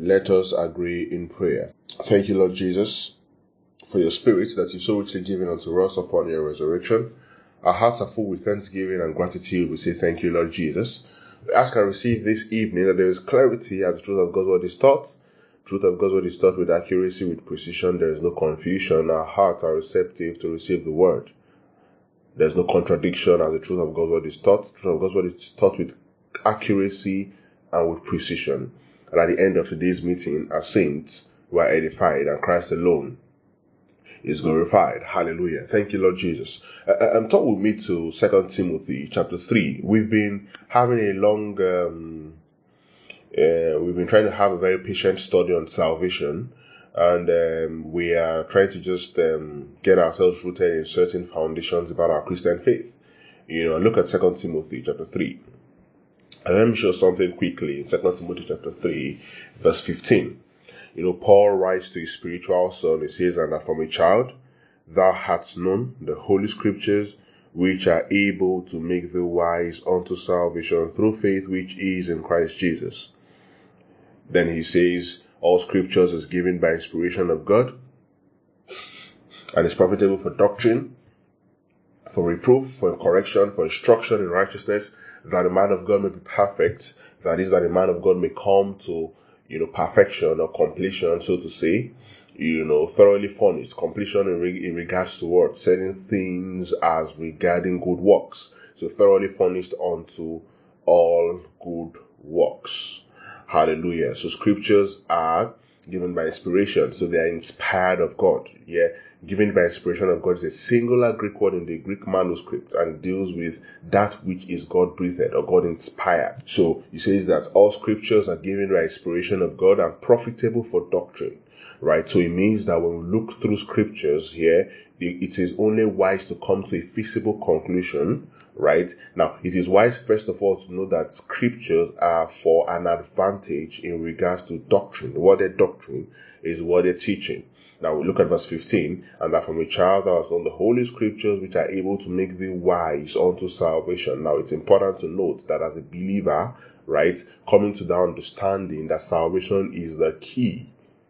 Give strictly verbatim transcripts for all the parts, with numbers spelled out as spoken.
Let us agree in prayer. Thank you, Lord Jesus, for your spirit that you so richly given unto us upon your resurrection. Our hearts are full with thanksgiving and gratitude. We say thank you, Lord Jesus. We ask and receive this evening that there is clarity as the truth of God's word is taught. Truth of God's word is taught with accuracy, with precision. There is no confusion. Our hearts are receptive to receive the word. There is no contradiction as the truth of God's word is taught. The truth of God's word is taught with accuracy and with precision. And at the end of today's meeting, as saints, we are edified and Christ alone is glorified. Hallelujah. Thank you, Lord Jesus. Uh, I'm talking with me to Second Timothy chapter three. We've been having a long, um, uh, we've been trying to have a very patient study on salvation. And um, we are trying to just um, get ourselves rooted in certain foundations about our Christian faith. You know, look at Second Timothy chapter three. And let me show something quickly in Second Timothy chapter three, verse fifteen. You know, Paul writes to his spiritual son, he says, and that from a child thou hast known the holy scriptures, which are able to make thee wise unto salvation through faith which is in Christ Jesus. Then he says, all scriptures is given by inspiration of God, and is profitable for doctrine, for reproof, for correction, for instruction in righteousness, that the man of God may be perfect, that is, that the man of God may come to, you know, perfection or completion, so to say, you know, thoroughly furnished, completion in, re- in regards to what? Certain things as regarding good works. So thoroughly furnished unto all good works. Hallelujah. So scriptures are given by inspiration, so they are inspired of God. Yeah. Given by inspiration of God is a singular Greek word in the Greek manuscript and deals with that which is God breathed or God inspired. So he says that all scriptures are given by inspiration of God and profitable for doctrine. Right? So it means that when we look through scriptures here, it is only wise to come to a feasible conclusion. Right? Now, it is wise, first of all, to know that scriptures are for an advantage in regards to doctrine. The word doctrine is what they're teaching. Now we look at verse fifteen, and that from a child thou hast known the holy scriptures, which are able to make thee wise unto salvation. Now it's important to note that as a believer, right, coming to the understanding that salvation is the key.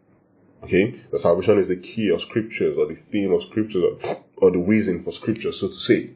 Okay, the salvation is the key of scriptures, or the theme of scriptures, or, or the reason for scriptures, so to say.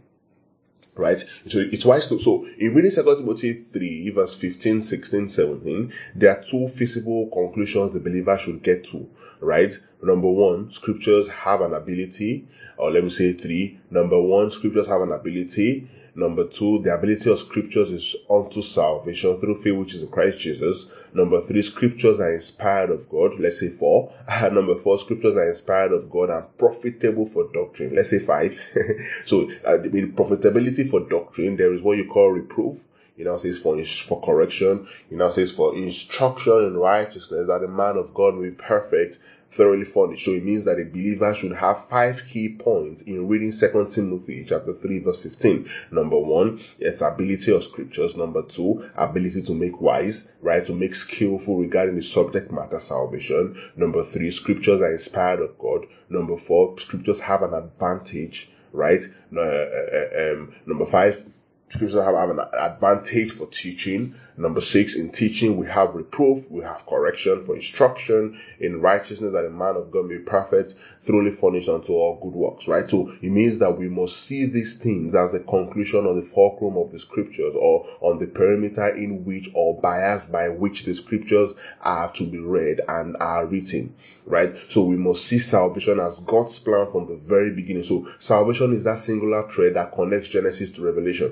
Right? So it's wise to, so in reading Second Timothy three, verse fifteen, sixteen, seventeen, there are two feasible conclusions the believer should get to. Right? Number one, scriptures have an ability, or let me say three. Number one, scriptures have an ability. Number two, the ability of scriptures is unto salvation through faith which is in Christ Jesus. Number three, scriptures are inspired of God. Let's say four. Number four, scriptures are inspired of God and profitable for doctrine. Let's say five. So, uh, the profitability for doctrine, there is what you call reproof. It now says for, for correction. It now says for instruction in righteousness, that the man of God will be perfect, thoroughly furnished. So it means that a believer should have five key points in reading Second Timothy chapter three, verse fifteen. Number one, yes, ability of scriptures. Number two, ability to make wise, right? To make skillful regarding the subject matter, salvation. Number three, scriptures are inspired of God. Number four, scriptures have an advantage, right? Uh, uh, um, number five, scriptures have, have an advantage for teaching. Number six, in teaching we have reproof, we have correction, for instruction in righteousness, that a man of God may be perfect, thoroughly furnished unto all good works. Right? So it means that we must see these things as the conclusion of the fulcrum of the scriptures, or on the perimeter in which, or bias by which the scriptures are to be read and are written. Right? So we must see salvation as God's plan from the very beginning. So salvation is that singular thread that connects Genesis to Revelation.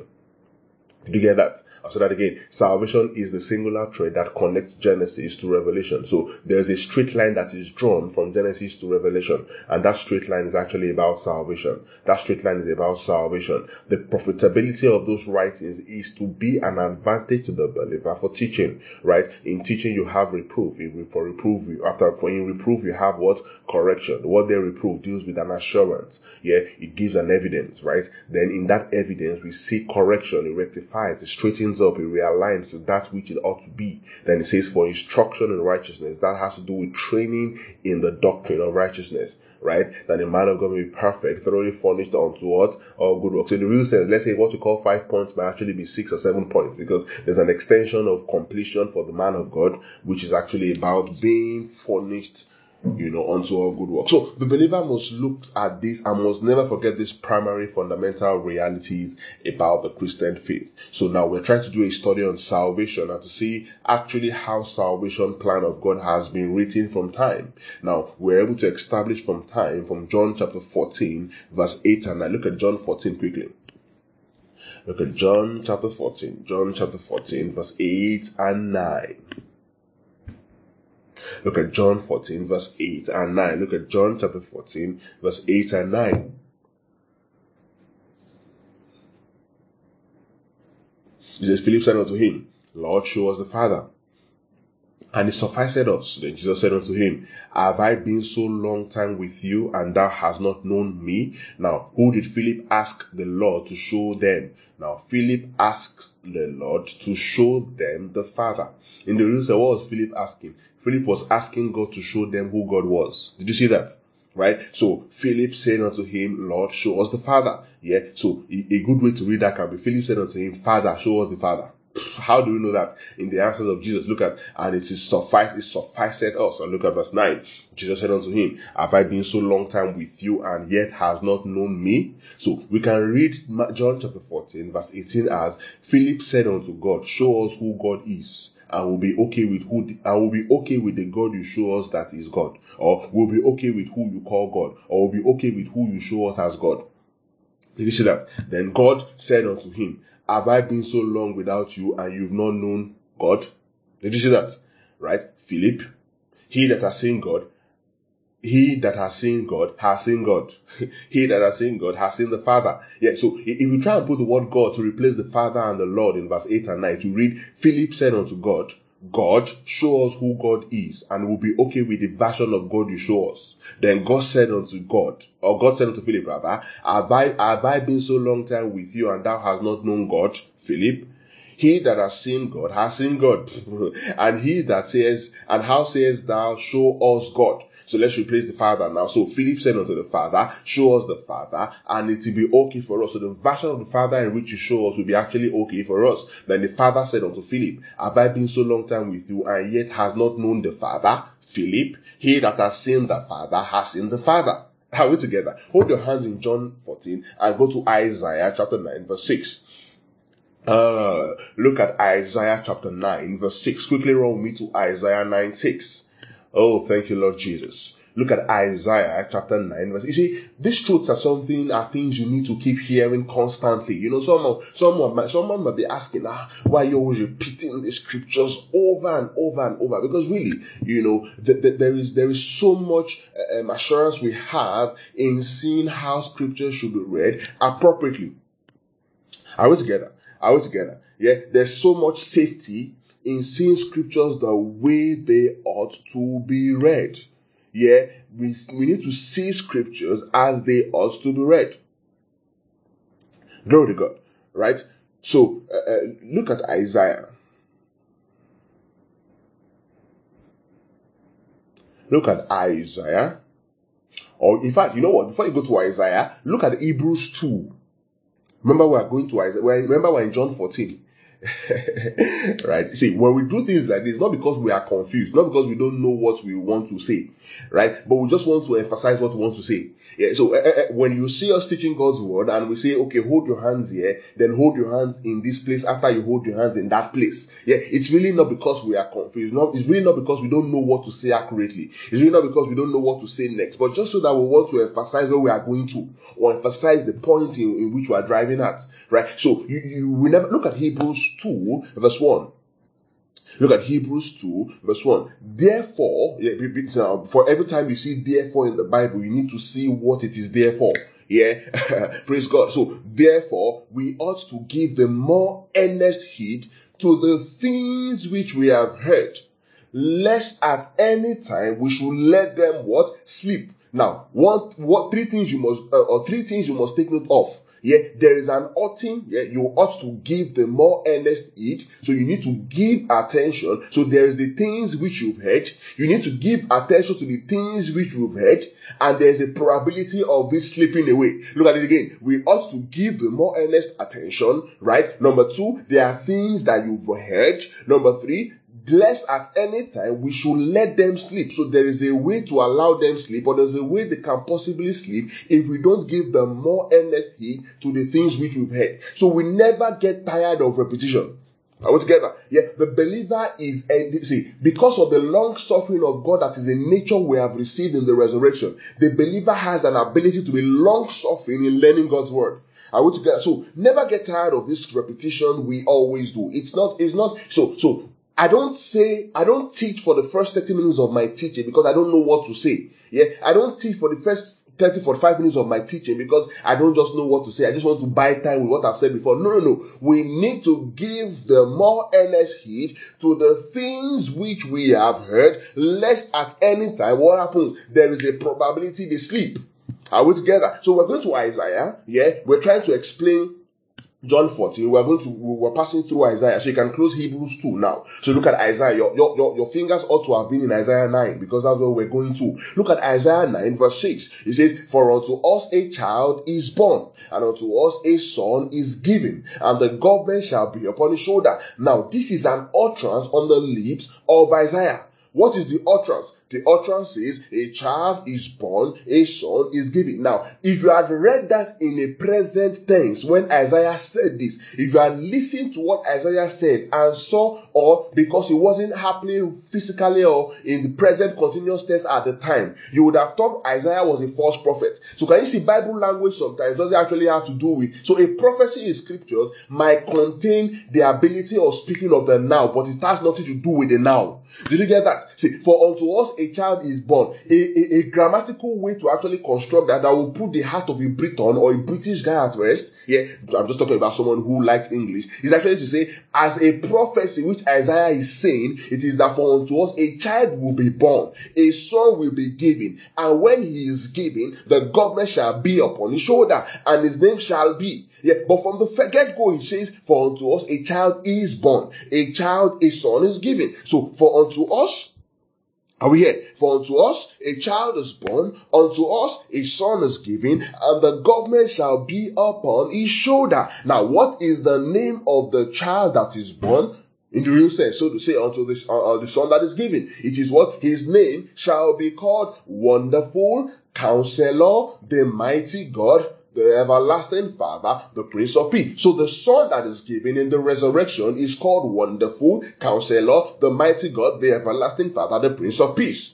Did you get that? I'll say that again. Salvation is the singular thread that connects Genesis to Revelation. So there's a straight line that is drawn from Genesis to Revelation. And that straight line is actually about salvation. That straight line is about salvation. The profitability of those writings is to be an advantage to the believer for teaching. Right? In teaching you have reproof. For reproof, you, after for in reproof you have what? Correction. What they reproof deals with an assurance. Yeah, it gives an evidence. Right? Then in that evidence we see correction, it rectifies rectifies, it straightens up, it realigns to that which it ought to be. Then it says for instruction in righteousness. That has to do with training in the doctrine of righteousness, right? That the man of God may be perfect, thoroughly furnished unto what? All good work. So in the real sense, let's say what you call five points might actually be six or seven points, because there's an extension of completion for the man of God, which is actually about being furnished, you know, unto all good work. So the believer must look at this and must never forget these primary fundamental realities about the Christian faith. So now we're trying to do a study on salvation and to see actually how salvation plan of God has been written from time. Now we're able to establish from time, from John chapter fourteen, verse eight and nine. Look at John fourteen quickly. Look at John chapter fourteen. John chapter fourteen, verse eight and nine. Look at John fourteen, verse eight and nine. Look at John chapter fourteen, verse eight and nine. It says, Philip said unto him, Lord, show us the Father, and it sufficed us. Then Jesus said unto him, have I been so long time with you, and thou hast not known me? Now, who did Philip ask the Lord to show them? Now, Philip asked the Lord to show them the Father. In the reason, what was Philip asking? Philip was asking God to show them who God was. Did you see that? Right? So, Philip said unto him, Lord, show us the Father. Yeah? So, a good way to read that can be, Philip said unto him, Father, show us the Father. How do we know that? In the answers of Jesus, look at, and it is suffice, it sufficed us. And look at verse nine. Jesus said unto him, have I been so long time with you, and yet has not known me? So we can read John chapter fourteen, verse eighteen as, Philip said unto God, show us who God is, and we'll be okay with who, the, and we'll be okay with the God you show us that is God. Or we'll be okay with who you call God. Or we'll be okay with who you show us as God. Did you see that? Then God said unto him, have I been so long without you, and you've not known God? Did you see that? Right? Philip, he that has seen God, he that has seen God has seen God. He that has seen God has seen the Father. Yeah, so if you try and put the word God to replace the Father and the Lord in verse eight and nine, you read, Philip said unto God, God, show us who God is, and we'll be okay with the version of God you show us. Then God said unto God, or God said unto Philip rather, have I, have I been so long time with you, and thou hast not known God, Philip? He that has seen God has seen God. And he that says, and how sayest thou, show us God? So let's replace the Father now. So Philip said unto the Father, show us the Father, and it will be okay for us. So the version of the Father in which you show us will be actually okay for us. Then the Father said unto Philip, have I been so long time with you, and yet has not known the Father? Philip, he that has seen the Father has seen the Father. Are we together? Hold your hands in John fourteen and go to Isaiah chapter nine, verse six. Uh, look at Isaiah chapter nine, verse six. Quickly run with me to Isaiah nine, six. Oh, thank you, Lord Jesus. Look at Isaiah chapter nine, verse. You see, these truths are something, are things you need to keep hearing constantly. You know, someone, someone, might, someone might be asking, ah, why are you always repeating the scriptures over and over and over? Because really, you know, th- th- there is there is so much um, assurance we have in seeing how scriptures should be read appropriately. Are we together? Are we together? Yeah, there's so much safety in seeing scriptures the way they ought to be read. Yeah, we, we need to see scriptures as they ought to be read. Glory to God, right? So, uh, uh, look at Isaiah. Look at Isaiah. Or in fact, you know what? Before you go to Isaiah, look at Hebrews two. Remember, we are going to Isaiah. Remember, we're in John fourteen. Right? See, when we do things like this, not because we are confused, not because we don't know what we want to say, right? But we just want to emphasize what we want to say. Yeah. So uh, uh, when you see us teaching God's word and we say, okay, hold your hands here, then hold your hands in this place after you hold your hands in that place. Yeah. It's really not because we are confused. Not, it's really not because we don't know what to say accurately. It's really not because we don't know what to say next, but just so that we want to emphasize where we are going to, or emphasize the point in, in which we are driving at, right? So you, you will never look at Hebrews two verse one. Look at Hebrews two verse one. Therefore, yeah, for every time you see therefore in the Bible, you need to see what it is there for. Yeah, praise God. So therefore, we ought to give the more earnest heed to the things which we have heard, lest at any time we should let them what? Sleep. Now, what, what three things you must, uh, or three things you must take note of. yeah, there is an oughting, yeah, you ought to give the more earnest heed. So you need to give attention. So there is the things which you've heard. You need to give attention to the things which you've heard, and there's a probability of it slipping away. Look at it again. We ought to give the more earnest attention, right? Number two, there are things that you've heard. Number three, lest at any time we should let them sleep. So there is a way to allow them sleep, or there's a way they can possibly sleep if we don't give them more earnest heed to the things which we've heard. So we never get tired of repetition. Are we together? Yeah, the believer is, uh, see, because of the long suffering of God that is a nature we have received in the resurrection, the believer has an ability to be long suffering in learning God's word. Are we together? So never get tired of this repetition we always do. It's not, it's not, so, so, I don't say, I don't teach for the first thirty minutes of my teaching because I don't know what to say. Yeah, I don't teach for the first thirty, forty-five minutes of my teaching because I don't just know what to say. I just want to buy time with what I've said before. No, no, no. We need to give the more earnest heed to the things which we have heard, lest at any time, what happens? There is a probability they sleep. Are we together? So we're going to Isaiah. Yeah, we're trying to explain John fourteen, we're going to, we're passing through Isaiah. So you can close Hebrews two now. So look at Isaiah. Your, your, your, your fingers ought to have been in Isaiah nine because that's where we're going to. Look at Isaiah nine verse six. It says, for unto us a child is born, and unto us a son is given, and the government shall be upon his shoulder. Now this is an utterance on the lips of Isaiah. What is the utterance? The utterance says, a child is born, a son is given. Now, if you had read that in a present tense, when Isaiah said this, if you had listened to what Isaiah said and saw, or because it wasn't happening physically or in the present continuous tense at the time, you would have thought Isaiah was a false prophet. So can you see Bible language sometimes doesn't actually have to do with, so a prophecy in scriptures might contain the ability of speaking of the now, but it has nothing to do with the now. Did you get that? See, for unto us a child is born. A, a, a grammatical way to actually construct that that will put the heart of a Briton or a British guy at rest. Yeah, I'm just talking about someone who likes English. Is actually to say, as a prophecy which Isaiah is saying, it is that for unto us a child will be born, a son will be given, and when he is given, the government shall be upon his shoulder, and his name shall be. Yeah, but from the get-go, it says, for unto us a child is born, a child, a son is given. So, for unto us, are we here? For unto us a child is born, unto us a son is given, and the government shall be upon his shoulder. Now, what is the name of the child that is born? In the real sense, so to say, unto the, uh, the son that is given. It is what? His name shall be called Wonderful, Counselor, the Mighty God, the Everlasting Father, the Prince of Peace. So the son that is given in the resurrection is called Wonderful, Counselor, the Mighty God, the Everlasting Father, the Prince of Peace.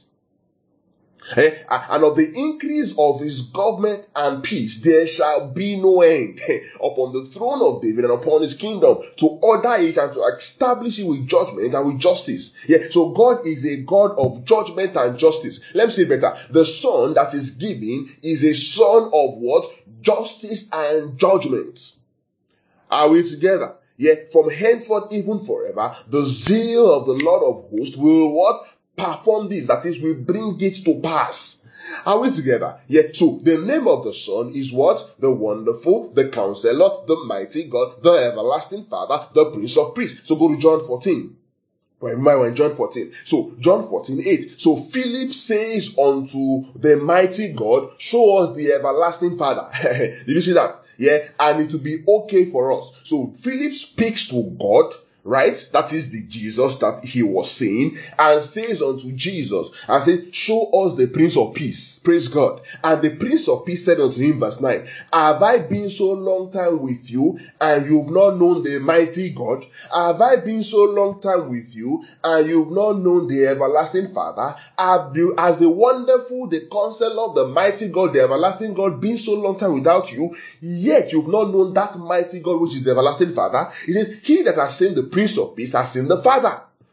Eh? And of the increase of his government and peace, there shall be no end upon the throne of David and upon his kingdom, to order it and to establish it with judgment and with justice. Yeah. So God is a God of judgment and justice. Let me say it better. The son that is given is a son of what? Justice and judgment. Are we together? Yeah. From henceforth even forever, the zeal of the Lord of hosts will what? Perform this, that is, we bring it to pass. Are we together? Yeah. So the name of the Son is what? The Wonderful, the Counselor, the Mighty God, the Everlasting Father, the Prince of Peace. So go to John fourteen. Remember, we're in John fourteen. So John fourteen eight. So Philip says unto the Mighty God, show us the Everlasting Father. Did you see that? Yeah. And it will be okay for us. So Philip speaks to God. Right? That is the Jesus that he was saying, and says unto Jesus, and said, show us the Prince of Peace. Praise God. And the Prince of Peace said unto him, verse nine, have I been so long time with you, and you've not known the mighty God? Have I been so long time with you, and you've not known the everlasting Father? Have you, as the Wonderful, the Counselor, the mighty God, the everlasting God, been so long time without you, yet you've not known that mighty God, which is the everlasting Father? It says, he that has seen the Prince of Peace has seen the Father.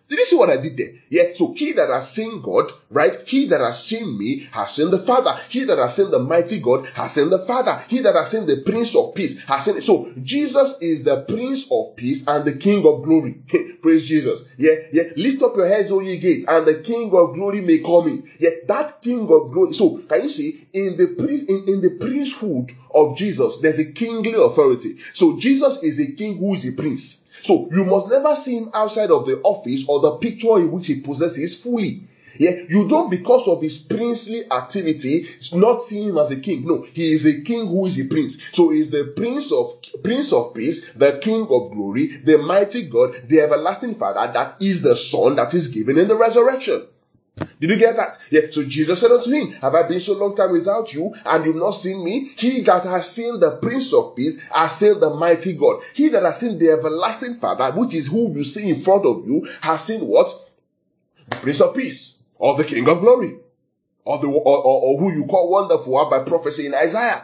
Did you see what I did there? Yeah, so he that has seen God, right? He that has seen me has seen the Father. He that has seen the mighty God has seen the Father. He that has seen the Prince of Peace has seen it. So Jesus is the Prince of Peace and the King of Glory. Praise Jesus. Yeah, yeah. Lift up your heads, O ye gates, and the King of Glory may come in. Yeah, that King of Glory. So can you see in the priest in, in the priesthood of Jesus, there's a kingly authority. So Jesus is a king who is a prince. So you must never see him outside of the office or the picture in which he possesses fully. Yeah, you don't, because of his princely activity, not see him as a king. No, he is a king who is a prince. So he is the prince of prince of peace, the King of glory, the mighty God, the everlasting Father. That is the Son that is given in the resurrection. Did you get that? Yeah. So Jesus said unto him, have I been so long time without you, and you've not seen me? He that has seen the Prince of Peace has seen the mighty God. He that has seen the everlasting Father, which is who you see in front of you, has seen what? The Prince of Peace, or the King of Glory, or the or, or, or who you call Wonderful by prophecy in Isaiah.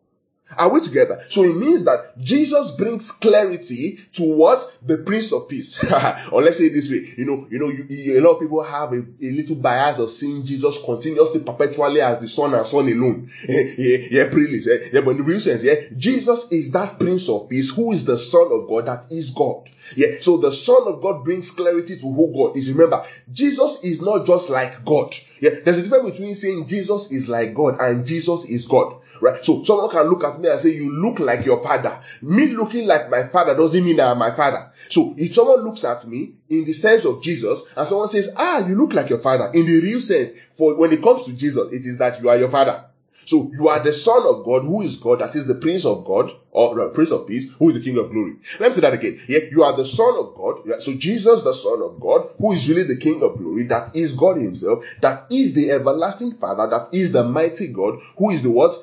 Are we together? So it means that Jesus brings clarity to what? The Prince of Peace. Or let's say it this way, you know, you know, you, you, a lot of people have a, a little bias of seeing Jesus continuously, perpetually as the Son and Son alone. yeah, yeah, privilege. Yeah, yeah, but in the real sense, yeah, Jesus is that Prince of Peace who is the Son of God, that is God. Yeah, so the Son of God brings clarity to who God is. Remember, Jesus is not just like God. Yeah, there's a difference between saying Jesus is like God and Jesus is God. Right? So someone can look at me and say, you look like your father. Me looking like my father doesn't mean that I'm my father. So if someone looks at me in the sense of Jesus and someone says, ah, you look like your father, in the real sense, for when it comes to Jesus, it is that you are your father. So you are the Son of God, who is God, that is the Prince of God, or the Prince of Peace, who is the King of Glory. Let me say that again. Yeah, you are the Son of God. Yeah, so Jesus, the Son of God, who is really the King of Glory, that is God himself, that is the everlasting Father, that is the mighty God, who is the what?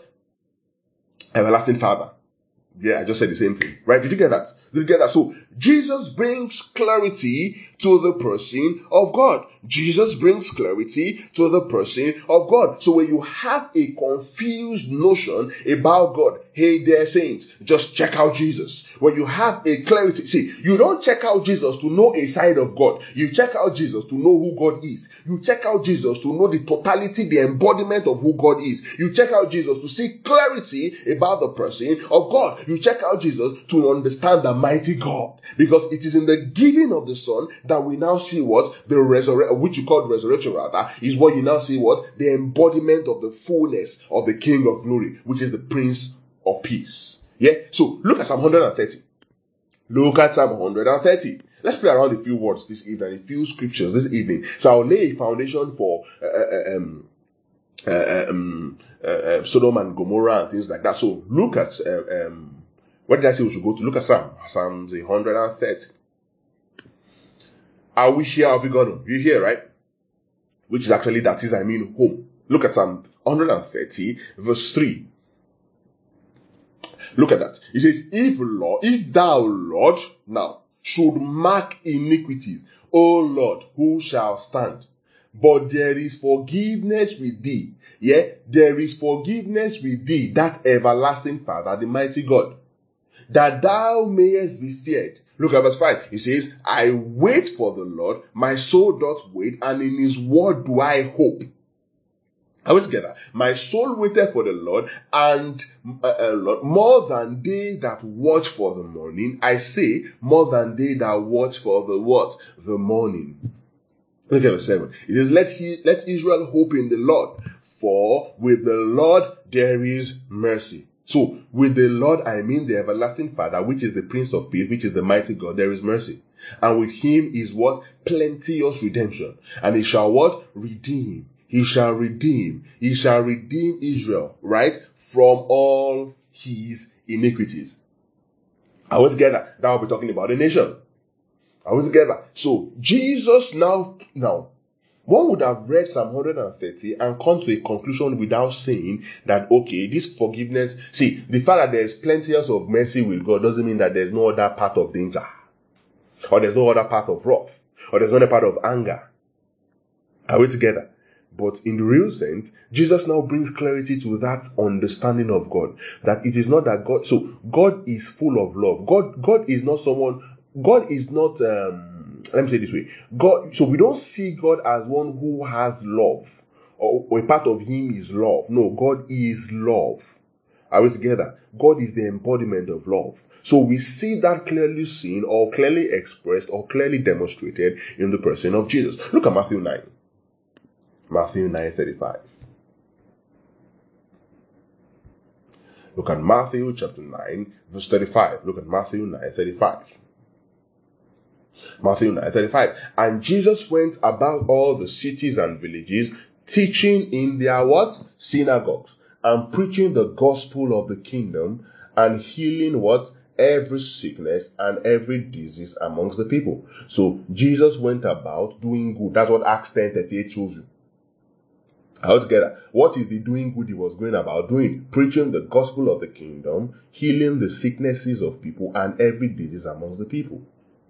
Everlasting Father. Yeah, I just said the same thing. Right? Did you get that? Did you get that? So, Jesus brings clarity to the person of God. Jesus brings clarity to the person of God. So when you have a confused notion about God, hey there saints, just check out Jesus. When you have a clarity, see, you don't check out Jesus to know a side of God. You check out Jesus to know who God is. You check out Jesus to know the totality, the embodiment of who God is. You check out Jesus to see clarity about the person of God. You check out Jesus to understand the mighty God. Because it is in the giving of the Son that we now see what? The resurrection, which you call resurrection rather, is what you now see what? The embodiment of the fullness of the King of Glory, which is the Prince of Peace. Yeah? So look at Psalm one hundred thirty. Look at Psalm one hundred thirty. Let's play around a few words this evening, a few scriptures this evening. So I'll lay a foundation for uh, um, uh, um, uh, uh, Sodom and Gomorrah and things like that. So look at, uh, um, what did I say we should go to? Look at Psalm, Psalms one hundred thirty. Are we here? Have we got them? You here, right? Which is actually, that is, I mean, home. Look at Psalm one hundred thirty, verse three. Look at that. It says, if Lord, if thou, Lord, now, should mark iniquities, O Lord, who shall stand? But there is forgiveness with thee. Yeah, there is forgiveness with thee, that everlasting Father, the mighty God, that thou mayest be feared. Look at verse five. It says, I wait for the Lord, my soul doth wait, and in his word do I hope. Are we together? My soul waited for the Lord, and uh, uh, Lord, more than they that watch for the morning. I say, more than they that watch for the what? The morning. Look at verse seven. It says, let he, let Israel hope in the Lord, for with the Lord there is mercy. So, with the Lord, I mean the everlasting Father, which is the Prince of Peace, which is the mighty God, there is mercy. And with him is what? Plenteous redemption. And he shall what? Redeem. He shall redeem. He shall redeem Israel, right? From all his iniquities. Are we together? Now we'll be talking about the nation. Are we together? So, Jesus now, now, one would have read Psalm one hundred thirty and come to a conclusion without saying that, okay, this forgiveness, see, the fact that there's plenty of mercy with God doesn't mean that there's no other part of danger, or there's no other part of wrath, or there's no other part of anger. Are we together? But in the real sense, Jesus now brings clarity to that understanding of God, that it is not that God, so God is full of love. God, God is not someone, God is not, um, let me say it this way. God, so we don't see God as one who has love, or, or a part of him is love. No, God is love. Are we together? God is the embodiment of love. So we see that clearly seen or clearly expressed or clearly demonstrated in the person of Jesus. Look at Matthew nine. Matthew nine thirty-five. Look at Matthew chapter nine, verse thirty-five. Look at Matthew nine thirty-five. Matthew nine thirty-five. And Jesus went about all the cities and villages, teaching in their what? Synagogues, and preaching the gospel of the kingdom, and healing what? Every sickness and every disease amongst the people. So Jesus went about doing good. That's what Acts ten thirty-eight shows you. Altogether, what is the doing good he was going about doing? Preaching the gospel of the kingdom, healing the sicknesses of people and every disease amongst the people.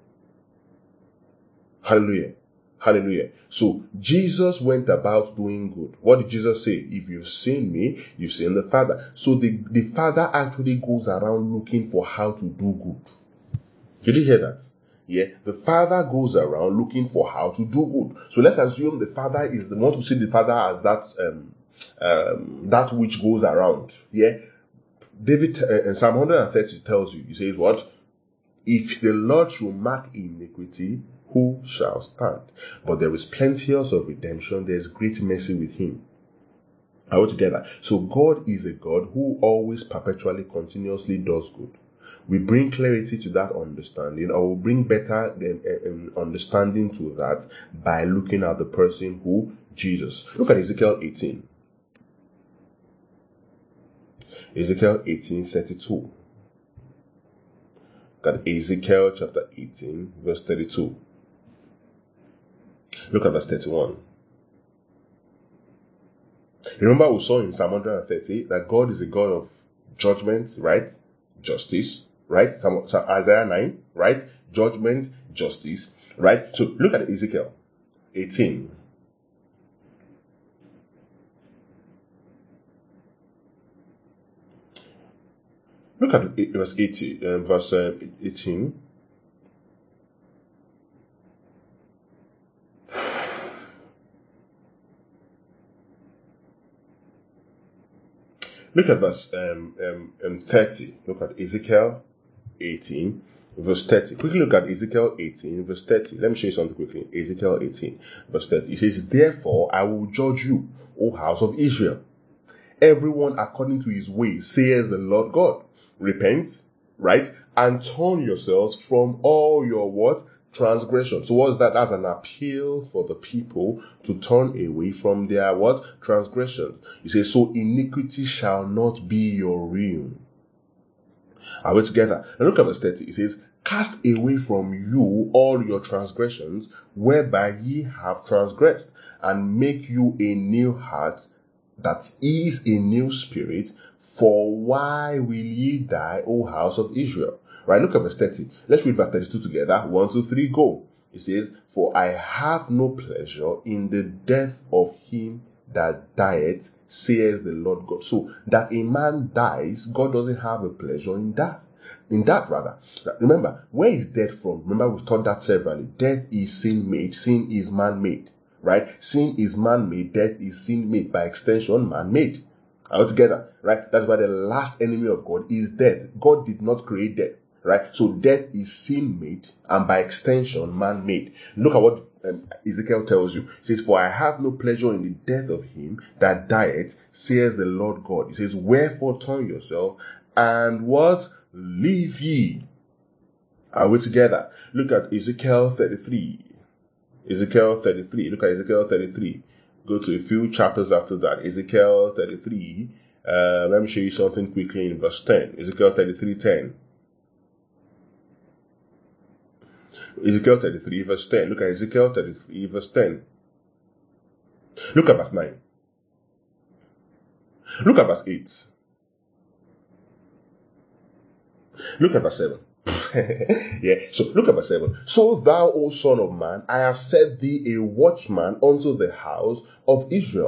Hallelujah. Hallelujah. So Jesus went about doing good. What did Jesus say? If you've seen me, you've seen the Father. So the, the Father actually goes around looking for how to do good. Did you hear that? Yeah, the Father goes around looking for how to do good. So let's assume the Father is the one to see the Father as that um, um, that which goes around. Yeah, David uh, in Psalm one thirty tells you, he says what? If the Lord should mark iniquity, who shall stand? But there is plenteous of redemption. There is great mercy with him. Are we together? So God is a God who always perpetually, continuously does good. We bring clarity to that understanding, or we bring better um, understanding to that by looking at the person who? Jesus. Look at Ezekiel eighteen. Ezekiel eighteen thirty-two. Look at Ezekiel chapter eighteen, verse thirty-two. Look at verse thirty-one. Remember we saw in Psalm one thirty that God is a God of judgment, right? Justice, right? Some, some, Isaiah nine, right? Judgment, justice, right? So look at Ezekiel eighteen. Look at verse eighty, uh, verse uh, eighteen. Look at verse um, um, um, thirty. Look at Ezekiel eighteen, verse thirty. Quickly look at Ezekiel eighteen, verse thirty. Let me show you something quickly. Ezekiel eighteen, verse thirty. It says, therefore I will judge you, O house of Israel, everyone according to his ways, says the Lord God. Repent, right? And turn yourselves from all your what? Transgression. So what's that? That's an appeal for the people to turn away from their what? Transgression. He says, so iniquity shall not be your ruin. Are we together? Now look at verse thirty. It says, cast away from you all your transgressions, whereby ye have transgressed, and make you a new heart, that is a new spirit. For why will ye die, O house of Israel? Right, look at verse thirty. Let's read verse thirty-two together. One, two, three, go. It says, for I have no pleasure in the death of him that dieth, says the Lord God. So that a man dies, God doesn't have a pleasure in that. In that rather. Remember, where is death from? Remember, we've taught that severally. Death is sin made. Sin is man made. Right? Sin is man made. Death is sin made. By extension, man made. Altogether, right? That's why the last enemy of God is death. God did not create death, right? So death is sin made, and by extension, man made. Look at what um, Ezekiel tells you. It says, for I have no pleasure in the death of him that dieth, says the Lord God. It says, wherefore turn yourself, and what? Live ye. Are we together? Look at Ezekiel thirty-three. Ezekiel thirty-three. Look at Ezekiel thirty-three. Go to a few chapters after that. Ezekiel thirty-three. Uh, let me show you something quickly in verse ten. Ezekiel thirty-three ten. Ezekiel thirty-three verse ten. Look at Ezekiel thirty-three verse ten. Look at verse nine. Look at verse eight. Look at verse seven. Yeah, so look at verse seven. So thou, O son of man, I have set thee a watchman unto the house of Israel.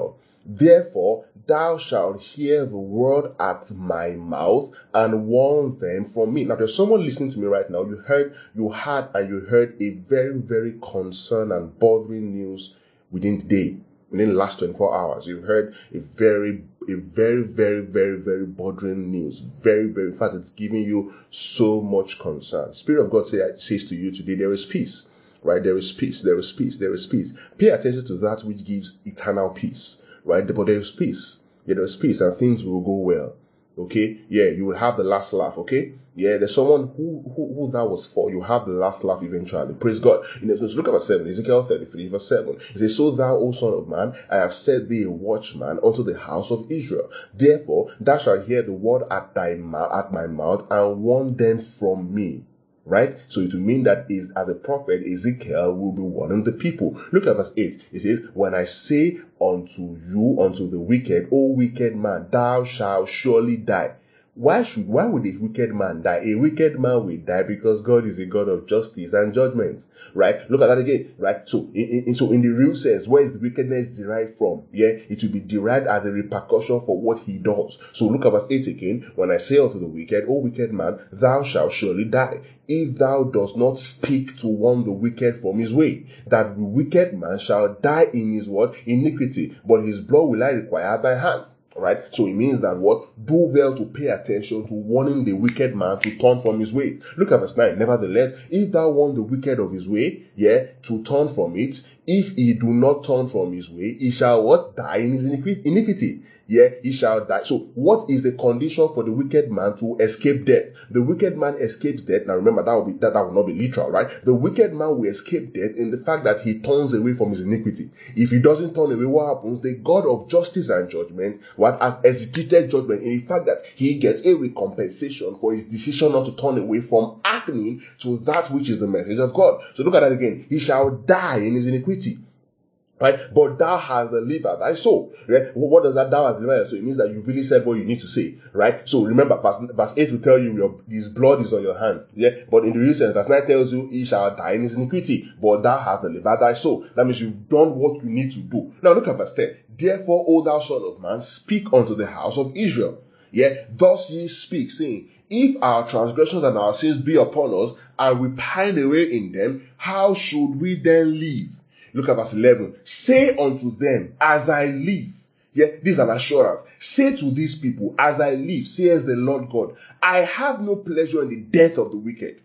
Therefore, thou shalt hear the word at my mouth and warn them from me. Now, there's someone listening to me right now. You heard, you had, and you heard a very, very concerned and bothering news within the day, within the last twenty-four hours. You heard a very, a very, very, very, very bothering news. Very, very, in fact, it's giving you so much concern. The Spirit of God say, says to you today, there is peace, right? There is peace, there is peace, there is peace. Pay attention to that which gives eternal peace. Right? But there is peace. Yeah, there is peace and things will go well. Okay? Yeah, you will have the last laugh. Okay? Yeah, there's someone who, who, who that was for. You have the last laugh eventually. Praise God. In the, look at verse seven. Ezekiel thirty-three, verse seven. It says, So thou, O son of man, I have set thee a watchman unto the house of Israel. Therefore, thou shalt hear the word at thy mouth, at my mouth, and warn them from me. Right? So it will mean that is as a prophet, Ezekiel will be warning the people. Look at verse eight. It says, When I say unto you, unto the wicked, O wicked man, thou shalt surely die. Why should, why would a wicked man die? A wicked man will die because God is a God of justice and judgment. Right? Look at that again. Right? So, in, in, so in the real sense, where is the wickedness derived from? Yeah? It will be derived as a repercussion for what he does. So look at verse eight again. When I say unto the wicked, O wicked man, thou shalt surely die. If thou dost not speak to warn the wicked from his way, that the wicked man shall die in his what? Iniquity, but his blood will I require at thy hand. Right? So it means that what? Do well to pay attention to warning the wicked man to turn from his way. Look at verse nine. Nevertheless, if thou warn the wicked of his way, yeah, to turn from it, if he do not turn from his way, he shall what? Die in his iniquity. Yeah, he shall die. So what is the condition for the wicked man to escape death? The wicked man escapes death. Now remember, that will be that, that will not be literal, right? The wicked man will escape death in the fact that he turns away from his iniquity. If he doesn't turn away, what happens? The God of justice and judgment, what has executed judgment in the fact that he gets a recompensation for his decision not to turn away from acting to that which is the message of God. So look at that again. He shall die in his iniquity. Right? But thou hast delivered thy soul. Right? What does that thou hast delivered thy soul? It means that you really said what you need to say. Right? So remember, verse, verse eight will tell you your, his blood is on your hand. Yeah? But in the real sense, verse nine tells you he shall die in his iniquity. But thou hast delivered thy soul. That means you've done what you need to do. Now look at verse ten. Therefore, O thou son of man, speak unto the house of Israel. Yeah? Thus ye speak, saying, If our transgressions and our sins be upon us, and we pine away in them, how should we then live? Look at verse eleven. Say unto them, as I live. Yeah, this is an assurance. Say to these people, as I live, says the Lord God, I have no pleasure in the death of the wicked.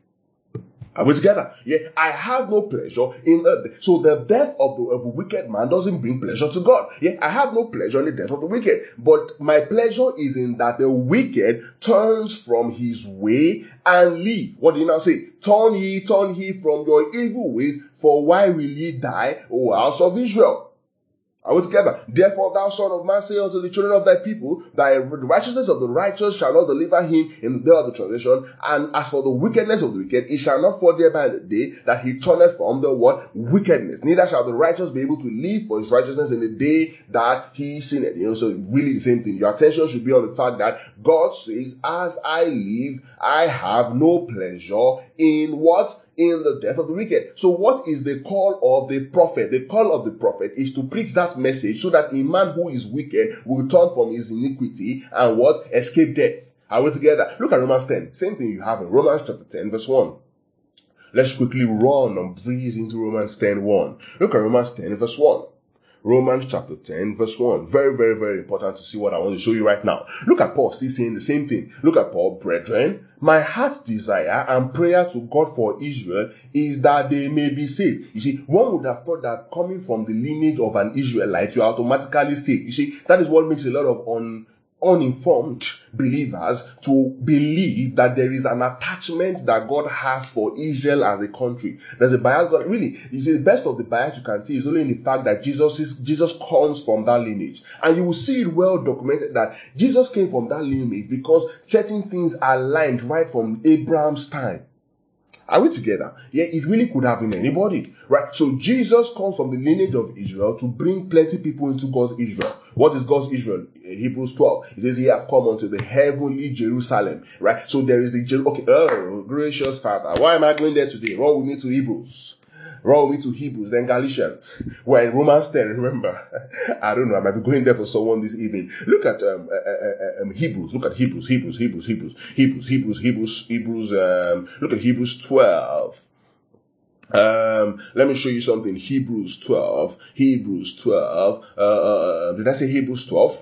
Are we together? Yeah, I have no pleasure in uh, so the death of the of a wicked man doesn't bring pleasure to God. Yeah, I have no pleasure in the death of the wicked, but my pleasure is in that the wicked turns from his way and live. What do you now say? Turn ye, turn ye from your evil ways, for why will ye die, O house of Israel? Are we together? Therefore, thou son of man, say unto the children of thy people, thy righteousness of the righteous shall not deliver him in the day of the tribulation. And as for the wickedness of the wicked, it shall not fall there by the day that he turneth from the what? Wickedness. Neither shall the righteous be able to live for his righteousness in the day that he sinned. You know, so really the same thing. Your attention should be on the fact that God says, as I live, I have no pleasure in what? In the death of the wicked. So what is the call of the prophet? The call of the prophet is to preach that message so that a man who is wicked will turn from his iniquity and what? Escape death. Are we together? Look at Romans ten. Same thing you have in Romans chapter ten verse one. Let's quickly run and breeze into Romans ten one. Look at Romans ten verse one. Romans chapter ten verse one. Very, very, very important to see what I want to show you right now. Look at Paul still saying the same thing. Look at Paul. Brethren, my heart's desire and prayer to God for Israel is that they may be saved. You see, one would have thought that coming from the lineage of an Israelite, you are automatically saved. You see, that is what makes a lot of un uninformed believers to believe that there is an attachment that God has for Israel as a country. There's a bias, but really, you see, the best of the bias you can see is only in the fact that Jesus is Jesus comes from that lineage. And you will see it well documented that Jesus came from that lineage because certain things aligned right from Abraham's time. Are we together? Yeah, it really could have been anybody, right? So Jesus comes from the lineage of Israel to bring plenty people into God's Israel. What is God's Israel? Hebrews twelve. It says, "Ye have come unto the heavenly Jerusalem," right? So there is the okay. Oh, gracious Father, why am I going there today? Run with me to Hebrews. Roll me to Hebrews, then Galatians. We're in Romans ten, remember. I don't know, I might be going there for someone this evening. Look at um, uh, uh, um, Hebrews, look at Hebrews, Hebrews, Hebrews, Hebrews, Hebrews, Hebrews, Hebrews, Hebrews, um, look at Hebrews twelve. Um, let me show you something. Hebrews twelve, Hebrews twelve, uh, uh, did I say Hebrews twelve?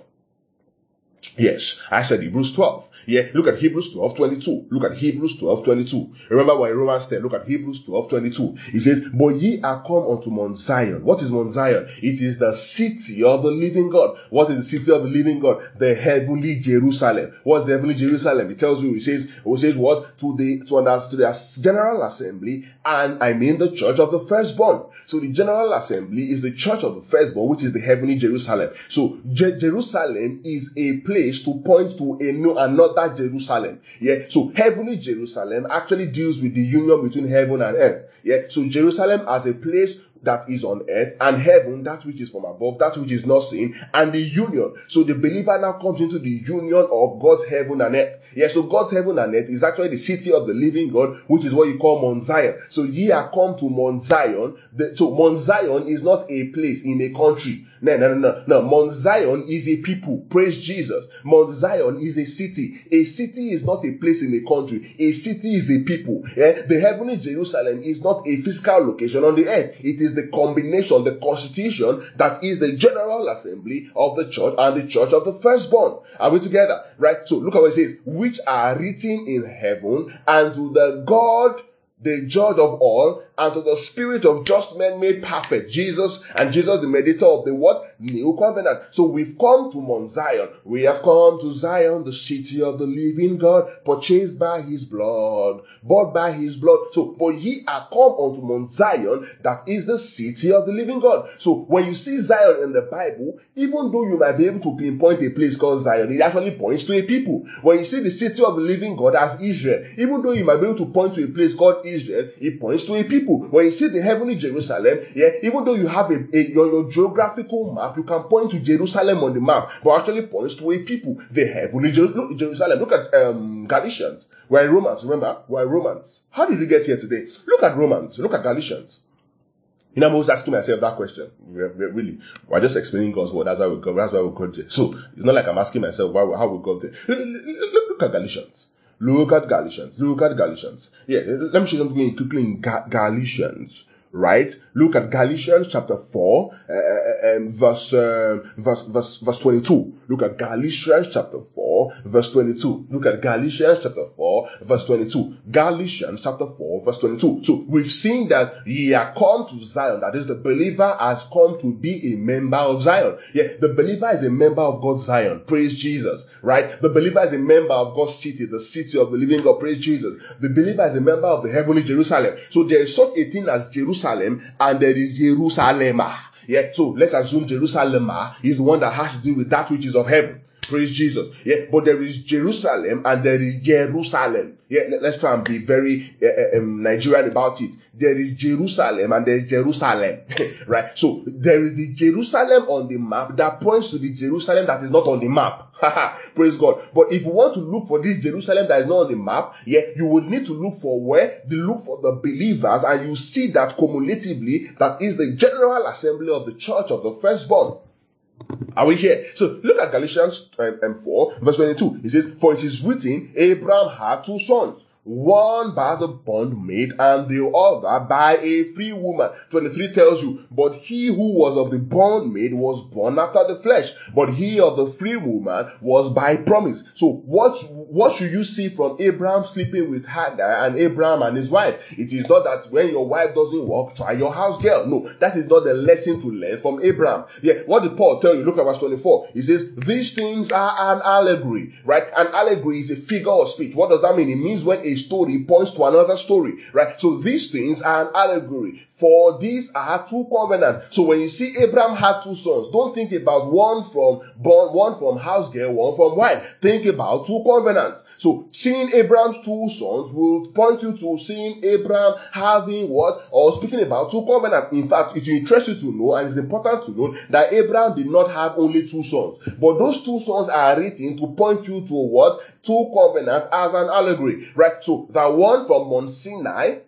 Yes, I said Hebrews twelve. Yeah, look at Hebrews twelve twenty-two. Look at Hebrews twelve twenty-two. Remember we're in Romans ten. Look at Hebrews twelve twenty-two. It says, but ye are come unto Mount Zion. What is Mount Zion? It is the city of the living God. What is the city of the living God? The heavenly Jerusalem. What's the heavenly Jerusalem? It tells you, it says, it says what? To the, to, to the general assembly, and I mean the church of the firstborn. So the general assembly is the church of the firstborn, which is the heavenly Jerusalem. So Je- Jerusalem is a place to point to a new, another Jerusalem. Yeah. So heavenly Jerusalem actually deals with the union between heaven and earth. Yeah. So Jerusalem as a place that is on earth, and heaven, that which is from above, that which is not seen, and the union. So the believer now comes into the union of God's heaven and earth. Yeah, so God's heaven and earth is actually the city of the living God, which is what you call Mount Zion. So ye are come to Mount Zion. The, so Mount Zion is not a place in a country. No, no, no, no. No, Mount Zion is a people. Praise Jesus. Mount Zion is a city. A city is not a place in a country. A city is a people. Yeah? The heavenly Jerusalem is not a physical location on the earth. It is the combination, the constitution that is the general assembly of the church and the church of the firstborn. Are we together? Right? So look at what it says. Which are written in heaven, and to the God, the judge of all, and to the spirit of just men made perfect, Jesus, and Jesus the mediator of the what? New covenant. So we've come to Mount Zion. We have come to Zion, the city of the living God, purchased by his blood, bought by his blood. So, but ye are come unto Mount Zion, that is the city of the living God. So when you see Zion in the Bible, even though you might be able to pinpoint a place called Zion, it actually points to a people. When you see the city of the living God as Israel, even though you might be able to point to a place called Israel, it points to a people. When you see the heavenly Jerusalem, yeah, even though you have a, a your, your geographical map, you can point to Jerusalem on the map, but actually points to a people, the heavenly Jer- look, Jerusalem. Look at um, Galatians. We're in Romans, remember? We're in Romans. How did we get here today? Look at Romans. Look at Galatians. You know, I was asking myself that question. We're, we're really, we're just explaining God's word. That's why we got, that's why we got there. So it's not like I'm asking myself why, how we got there. Look at Galatians. Look at Galatians. Look at Galatians. Yeah, let me show you something quickly in Ga- Galatians. Right? Look at Galatians chapter four, uh, um, verse, uh, verse, verse, verse twenty-two. Look at Galatians chapter four, verse twenty-two. Look at Galatians chapter four, verse twenty-two. Galatians chapter four, verse twenty-two. So we've seen that ye are come to Zion. That is, the believer has come to be a member of Zion. Yeah, the believer is a member of God's Zion. Praise Jesus. Right? The believer is a member of God's city, the city of the living God. Praise Jesus. The believer is a member of the heavenly Jerusalem. So there is such a thing as Jerusalem, and there is Jerusalem. Yeah, so let's assume Jerusalem is the one that has to do with that which is of heaven. Praise Jesus. Yeah, but there is Jerusalem and there is Jerusalem. Yeah, let's try and be very uh, um, Nigerian about it. There is Jerusalem and there is Jerusalem. Right? So there is the Jerusalem on the map that points to the Jerusalem that is not on the map. Praise God. But if you want to look for this Jerusalem that is not on the map, yeah, you would need to look for where? The look for the believers, and you see that cumulatively, that is the general assembly of the church of the firstborn. Are we here? So look at Galatians um, four, verse twenty-two. It says, for it is written, Abraham had two sons, one by the bondmaid and the other by a free woman. twenty-three tells you, but he who was of the bondmaid was born after the flesh, but he of the free woman was by promise. So what, what should you see from Abraham sleeping with Hagar and Abraham and his wife? It is not that when your wife doesn't work, try your house girl. No, that is not the lesson to learn from Abraham. Yeah, what did Paul tell you? Look at verse twenty-four. He says, these things are an allegory, right? An allegory is a figure of speech. What does that mean? It means when a story points to another story, right? So these things are an allegory. For these are two covenants. So when you see Abraham had two sons, don't think about one from born, one from house girl, one from wife. Think about two covenants. So seeing Abraham's two sons will point you to seeing Abraham having what? Or speaking about two covenants. In fact, it will interest you to know, and it's important to know, that Abraham did not have only two sons. But those two sons are written to point you to what? Two covenants as an allegory. Right? So the one from Mount Sinai,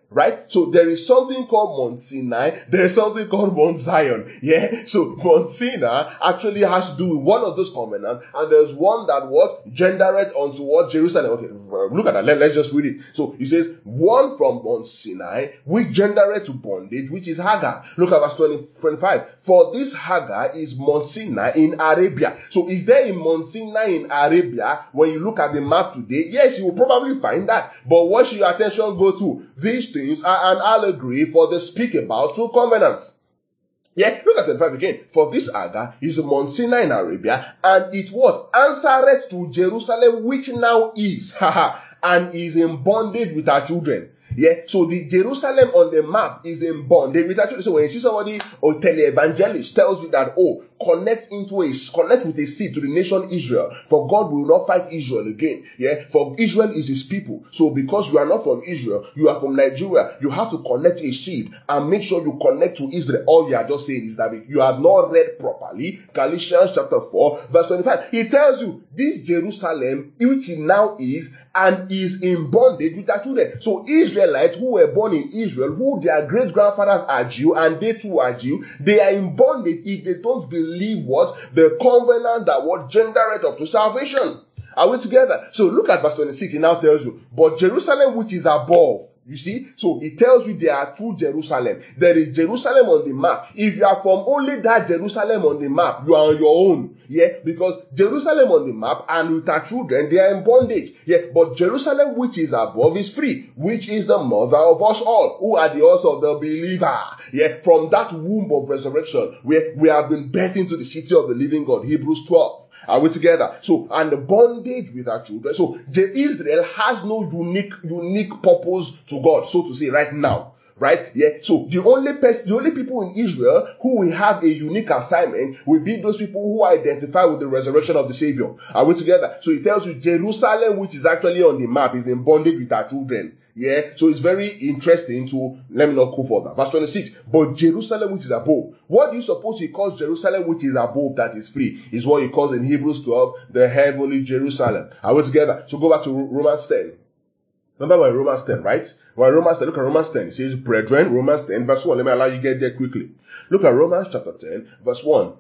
Right? So there is something called Mount Sinai. There is something called Mount Zion. Yeah? So Mount Sinai actually has to do with one of those covenants. And there's one that what? Gendereth unto what? Jerusalem. Okay, look at that. Let, let's just read it. So it says, one from Mount Sinai, which gendereth to bondage, which is Hagar. Look at verse twenty, twenty-five. For this Hagar is Mount Sinai in Arabia. So is there a Mount Sinai in Arabia? When you look at the map today, yes, you will probably find that. But what should your attention go to? These things are an allegory for the speak about two covenants. Yeah, look at twenty-five again. For this Hagar is a Mount Sinai in Arabia, and it what? Answereth to Jerusalem, which now is, and is in bondage with her children. Yeah, so the Jerusalem on the map is in bondage with her children. So when you see somebody or televangelist tells you that, oh, connect into a connect with a seed to the nation Israel, for God will not fight Israel again. Yeah, for Israel is his people. So because you are not from Israel, you are from Nigeria, you have to connect a seed and make sure you connect to Israel. All you are just saying is that you have not read properly. Galatians chapter four, verse twenty-five. He tells you this Jerusalem, which now is and is in bondage with their children. So Israelites who were born in Israel, who their great grandfathers are Jew and they too are Jew, they are in bondage if they don't believe what? The covenant that what gendereth up to salvation. Are we together? So look at verse twenty-six. It now tells you, but Jerusalem which is above. You see, so it tells you there are two Jerusalem. There is Jerusalem on the map. If you are from only that Jerusalem on the map, you are on your own. Yeah, because Jerusalem on the map and with her children, they are in bondage. Yeah, but Jerusalem which is above is free, which is the mother of us all, who are the also of the believer. Yeah, from that womb of resurrection, where we have been birthed into the city of the living God. Hebrews twelve. Are we together? So, and the bondage with our children. So, the Israel has no unique, unique purpose to God, so to say, right now. Right? Yeah. So, the only person, the only people in Israel who will have a unique assignment will be those people who identify with the resurrection of the Savior. Are we together? So, it tells you Jerusalem, which is actually on the map, is in bondage with our children. Yeah, so it's very interesting to, let me not go further. Verse twenty-six, but Jerusalem which is above. What do you suppose he calls Jerusalem which is above that is free? Is what he calls in Hebrews twelve, the heavenly Jerusalem. Are we together? So go back to Romans ten. Remember we're in Romans ten, right? We're in Romans ten. Look at Romans ten. It says, brethren, Romans ten, verse one. Let me allow you to get there quickly. Look at Romans chapter ten, verse one.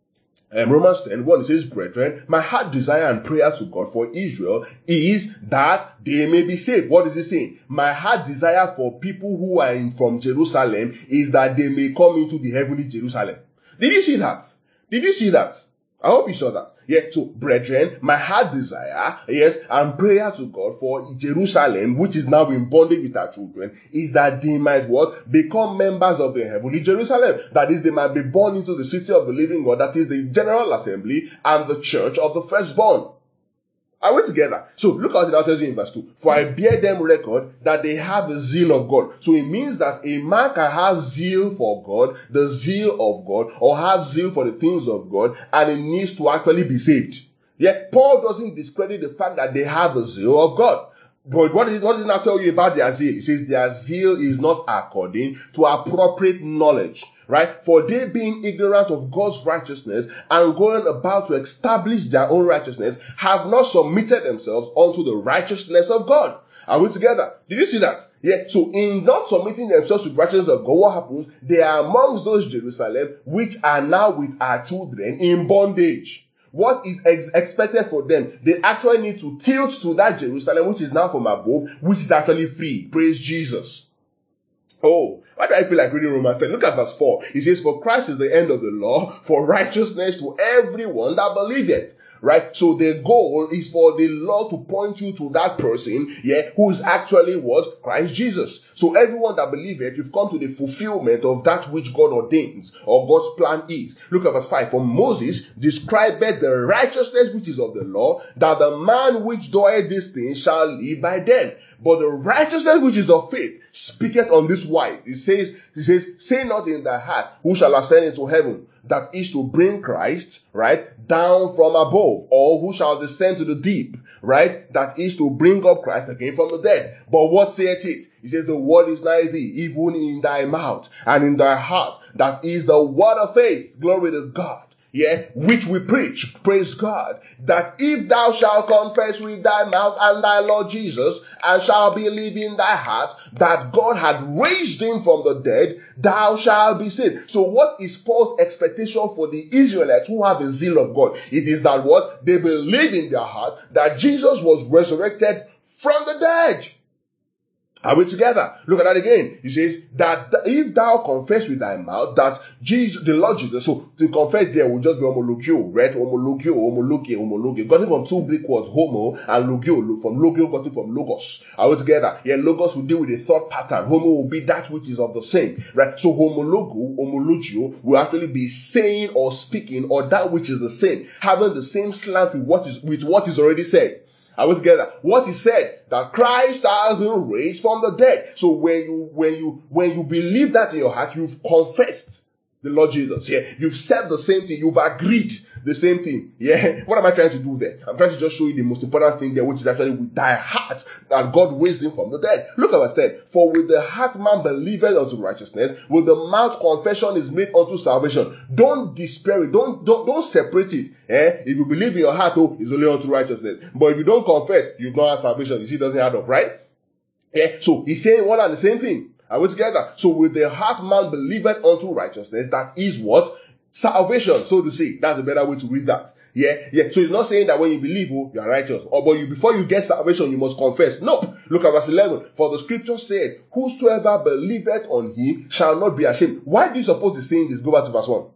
Um, Romans ten, one, it says, brethren, my heart desire and prayer to God for Israel is that they may be saved. What is it saying? My heart desire for people who are in, from Jerusalem is that they may come into the heavenly Jerusalem. Did you see that? Did you see that? I hope you saw that. Yeah, so brethren, my heart desire, yes, and prayer to God for Jerusalem, which is now in bondage with our children, is that they might what? Become members of the heavenly Jerusalem. That is, they might be born into the city of the living God, that is the general assembly and the church of the firstborn. Are we together? So look at it now tells you in verse two. For I bear them record that they have the zeal of God. So it means that a man can have zeal for God, the zeal of God, or have zeal for the things of God, and it needs to actually be saved. Yet Paul doesn't discredit the fact that they have the zeal of God. But what, is, what does it now tell you about their zeal? It says their zeal is not according to appropriate knowledge. Right? For they being ignorant of God's righteousness and going about to establish their own righteousness, have not submitted themselves unto the righteousness of God. Are we together? Did you see that? Yeah. So in not submitting themselves to the righteousness of God, what happens? They are amongst those Jerusalem which are now with our children in bondage. What is ex- expected for them? They actually need to tilt to that Jerusalem which is now from above, which is actually free. Praise Jesus. Oh, why do I feel like reading Romans ten? Look at verse four. It says, for Christ is the end of the law, for righteousness to everyone that believeth. Right? So the goal is for the law to point you to that person, yeah, who is actually what? Christ Jesus. So everyone that believeth, you've come to the fulfillment of that which God ordains, or God's plan is. Look at verse five. For Moses described the righteousness which is of the law, that the man which doeth these things shall live by them. But the righteousness which is of faith speaketh on this wise. It says, it says, say not in thy heart, who shall ascend into heaven? That is to bring Christ, right, down from above. Or who shall descend to the deep, right? That is to bring up Christ again from the dead. But what saith it? It says, the word is nigh thee, even in thy mouth and in thy heart. That is the word of faith. Glory to God. yeah, which we preach, praise God, that if thou shalt confess with thy mouth and thy Lord Jesus, and shalt believe in thy heart that God had raised him from the dead, thou shalt be saved. So what is Paul's expectation for the Israelites who have the zeal of God? It is that what? They believe in their heart that Jesus was resurrected from the dead. Are we together? Look at that again. He says that if thou confess with thy mouth that Jesus, the Lord Jesus, so to confess there will just be homologio, right? Homologio, homologia, homologia. Got it from two Greek words, homo and logio. From logio, got it from logos. Are we together? Yeah, logos will deal with a thought pattern. Homo will be that which is of the same, right? So homologo, homologio will actually be saying or speaking or that which is the same, having the same slant with what is with what is already said. Are we together? What he said, that Christ has been raised from the dead. So when you, when you, when you believe that in your heart, you've confessed the Lord Jesus. Yeah. You've said the same thing. You've agreed the same thing. Yeah. What am I trying to do there? I'm trying to just show you the most important thing there, which is actually with thy heart that God raised him from the dead. Look at what I said. For with the heart man believeth unto righteousness, with the mouth confession is made unto salvation. Don't despair it. Don't, don't, don't separate it. Eh? If you believe in your heart, oh, it's only unto righteousness. But if you don't confess, you've not had salvation. You see, it doesn't add up, right? Yeah. So he's saying one and the same thing. Are we together? So with the heart man believeth unto righteousness, that is what? Salvation, so to say. That's a better way to read that. Yeah, yeah. So it's not saying that when you believe, oh, you are righteous. Or but you before you get salvation, you must confess. Nope. Look at verse eleven. For the scripture said, whosoever believeth on him shall not be ashamed. Why do you suppose he's saying this? Go back to verse one.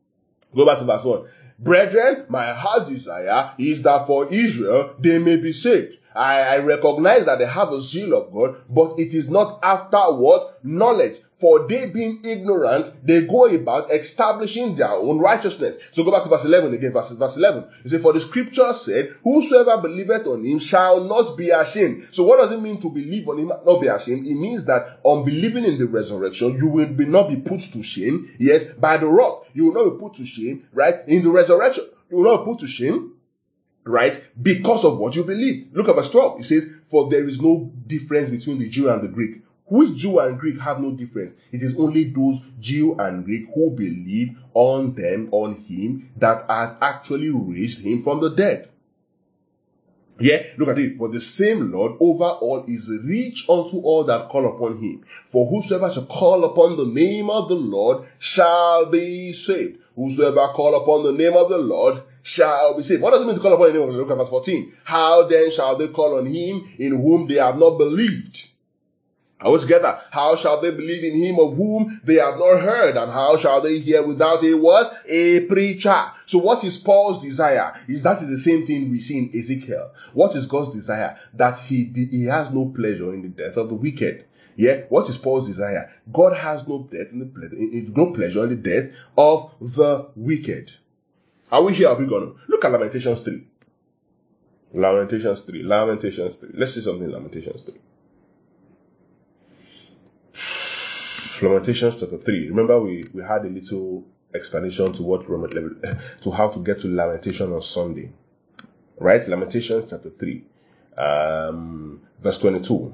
Go back to verse one. Brethren, my heart desire is that for Israel they may be saved. I, I recognize that they have a zeal of God, but it is not after what? Knowledge. For they being ignorant, they go about establishing their own righteousness. So go back to verse eleven again, verse, verse eleven. It says, for the scripture said, whosoever believeth on him shall not be ashamed. So what does it mean to believe on him, not be ashamed? It means that on believing in the resurrection, you will be, not be put to shame. Yes, by the rock, you will not be put to shame, right? In the resurrection, you will not be put to shame. Right? Because of what you believe. Look at verse twelve. It says, for there is no difference between the Jew and the Greek. Which Jew and Greek have no difference? It is only those Jew and Greek who believe on them, on him, that has actually raised him from the dead. Yeah, look at it. For the same Lord over all is rich unto all that call upon him. For whosoever shall call upon the name of the Lord shall be saved. Whosoever call upon the name of the Lord shall be saved. What does it mean to call upon the name of the Lord? Look at verse fourteen. How then shall they call on him in whom they have not believed? Are we together? How shall they believe in him of whom they have not heard? And how shall they hear without a what? A preacher. So what is Paul's desire? Is that is the same thing we see in Ezekiel. What is God's desire? That he, he has no pleasure in the death of the wicked. Yeah, what is Paul's desire? God has no death in the ple- no pleasure in the death of the wicked. Are we here? Are we gonna look at Lamentations three? Lamentations three. Lamentations three. Let's see something in Lamentations three. Lamentations chapter three. Remember, we, we had a little explanation to what to how to get to Lamentation on Sunday, right? Lamentations chapter three, um, verse twenty-two.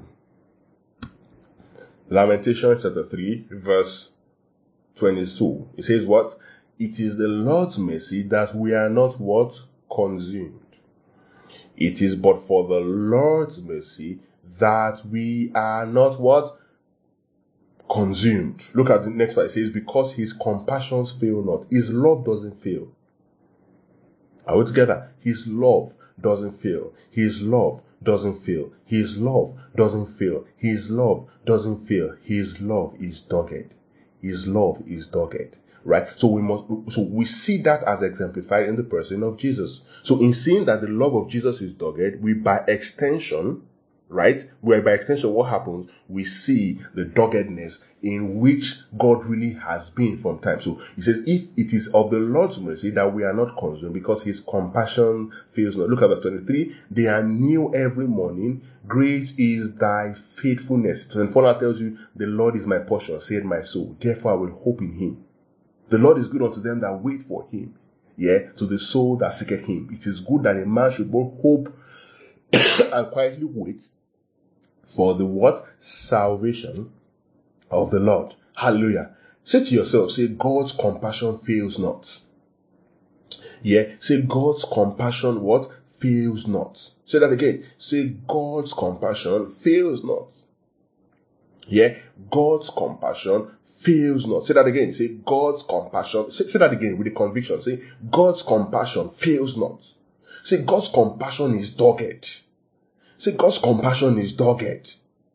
Lamentations chapter three, verse twenty-two. It says what? It is the Lord's mercy that we are not what? Consumed. It is but for the Lord's mercy that we are not what? Consumed. Look at the next one. It says, because his compassions fail not. His love doesn't fail. Are we together? His love doesn't fail. His love doesn't fail. His love doesn't fail. His love doesn't fail. His love is dogged. His love is dogged. Right? So we must, so we see that as exemplified in the person of Jesus. So in seeing that the love of Jesus is dogged, we by extension, right? Where by extension, what happens? We see the doggedness in which God really has been from time. So he says, if it is of the Lord's mercy that we are not consumed, because his compassion fails not. Look at verse twenty-three. They are new every morning. Great is thy faithfulness. So then Paul tells you, the Lord is my portion, said my soul. Therefore I will hope in him. The Lord is good unto them that wait for him. Yeah, to the soul that seeketh him. It is good that a man should both hope and quietly wait for the what? Salvation of the Lord. Hallelujah. Say to yourself, say, God's compassion fails not. Yeah, say God's compassion what? Fails not. Say that again. Say God's compassion fails not. Yeah, God's compassion fails not. Say that again. Say God's compassion. Say, say that again with the conviction. Say God's compassion fails not. Say God's compassion is dogged. Say God's compassion is dogged.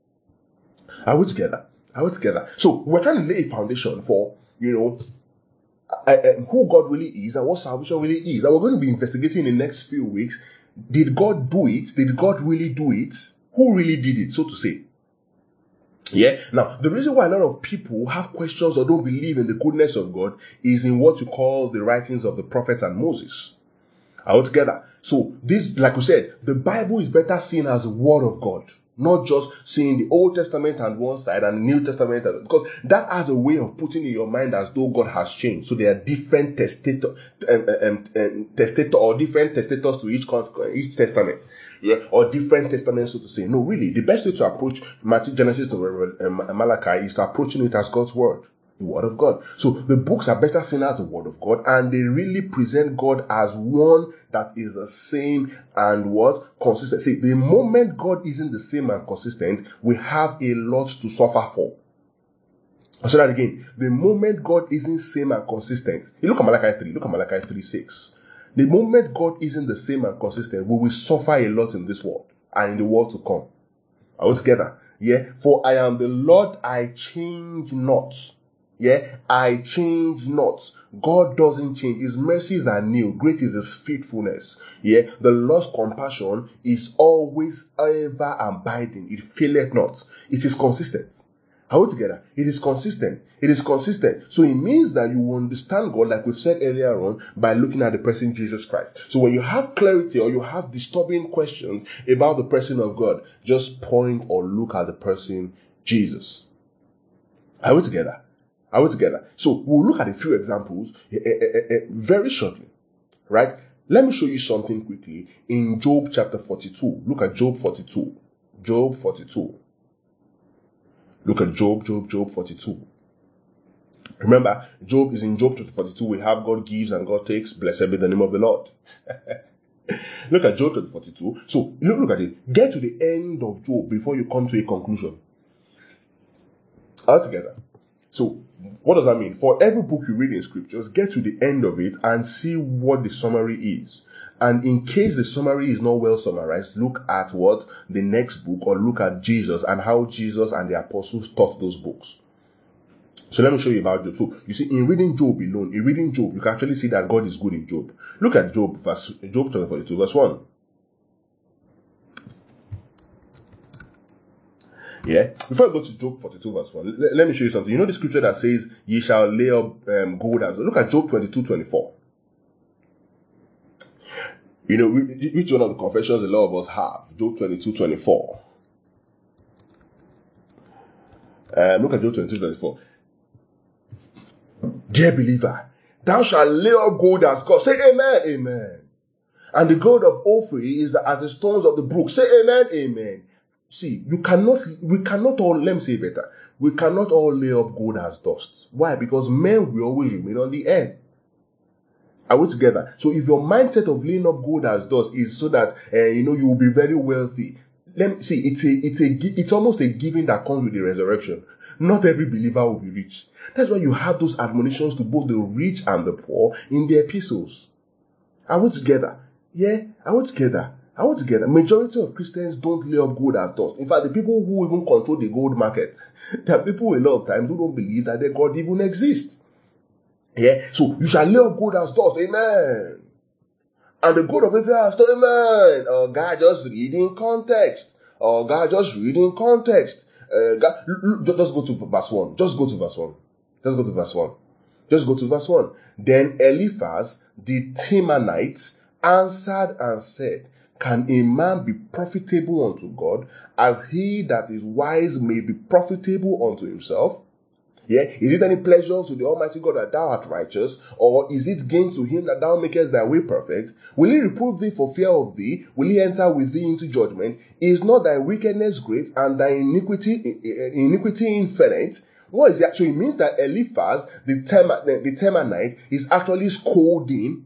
Are we together? Are we together? So we're trying to lay a foundation for, you know, uh, uh, who God really is and what salvation really is. And we're going to be investigating in the next few weeks. Did God do it? Did God really do it? Who really did it, so to say? Yeah. Now, the reason why a lot of people have questions or don't believe in the goodness of God is in what you call the writings of the prophets and Moses. Are we together? So this, like we said, the Bible is better seen as the Word of God, not just seeing the Old Testament on one side and the New Testament, because that has a way of putting in your mind as though God has changed. So there are different testator, um, um, um, testator or different testators to each each testament. Yeah, or different testaments, so to say. No, really, the best way to approach Matthew, Genesis, to um, Malachi is to approaching it as God's Word. The Word of God. So the books are better seen as the Word of God, and they really present God as one that is the same and what? Consistent. See, the moment God isn't the same and consistent, we have a lot to suffer for. I'll say that again. The moment God isn't same and consistent, you look at Malachi three, look at Malachi three six. The moment God isn't the same and consistent, we will suffer a lot in this world and in the world to come. Are we together? Yeah. For I am the Lord, I change not. Yeah, I change not. God doesn't change. His mercies are new. Great is His faithfulness. Yeah, the Lord's compassion is always ever abiding. It faileth not. It is consistent. Are we together? It is consistent. It is consistent. So it means that you understand God, like we've said earlier on, by looking at the person Jesus Christ. So when you have clarity or you have disturbing questions about the person of God, just point or look at the person Jesus. Are we together? Are we together? So we'll look at a few examples uh, uh, uh, very shortly, right? Let me show you something quickly in Job chapter forty-two. Look at Job forty-two. Job forty-two. Look at Job, Job, Job forty-two. Remember, Job is in Job chapter forty-two. We have God gives and God takes. Blessed be the name of the Lord. Look at Job chapter forty-two. So look, look at it. Get to the end of Job before you come to a conclusion. All together. So, what does that mean? For every book you read in scriptures, get to the end of it and see what the summary is. And in case the summary is not well summarized, look at what the next book, or look at Jesus and how Jesus and the apostles taught those books. So let me show you about Job. So you see, in reading Job alone, in reading Job, you can actually see that God is good in Job. Look at Job, verse Job chapter forty-two, verse one. Yeah. Before I go to Job forty-two verse one, let, let me show you something. You know the scripture that says, ye shall lay up um, gold as... Look at Job twenty-two twenty-four. You know, which one of the confessions a lot of us have? Job twenty-two twenty-four. Um, look at Job twenty-two twenty-four. Dear believer, thou shalt lay up gold as God. Say amen, amen. And the gold of Ophir is as the stones of the brook. Say amen, amen. See, you cannot, we cannot all, let me say it better, we cannot all lay up gold as dust. Why? Because men will always remain on the earth. Are we together? So if your mindset of laying up gold as dust is so that, uh, you know, you will be very wealthy, let me see, it's a, it's a, it's almost a giving that comes with the resurrection. Not every believer will be rich. That's why you have those admonitions to both the rich and the poor in the epistles. Are we together? Yeah? Are we together? Are we together? Majority of Christians don't lay up gold as dust. In fact, the people who even control the gold market, there are people a lot of times who don't believe that their God even exists. Yeah? So, you shall lay up gold as dust. Amen. And the gold of Israel as dust. Amen. Oh, God, just read in context. Oh, God, just read in context. Uh, God, just go to verse one. Just go to verse one. Just go to verse one. Just go to verse one. Then Eliphaz, the Temanite, answered and said, can a man be profitable unto God, as he that is wise may be profitable unto himself? Yeah, is it any pleasure to the Almighty God that thou art righteous, or is it gain to him that thou makest thy way perfect? Will he reprove thee for fear of thee? Will he enter with thee into judgment? Is not thy wickedness great, and thy iniquity iniquity infinite? What is it? So it means that Eliphaz, the, Tema, the, the Temanite, is actually scolding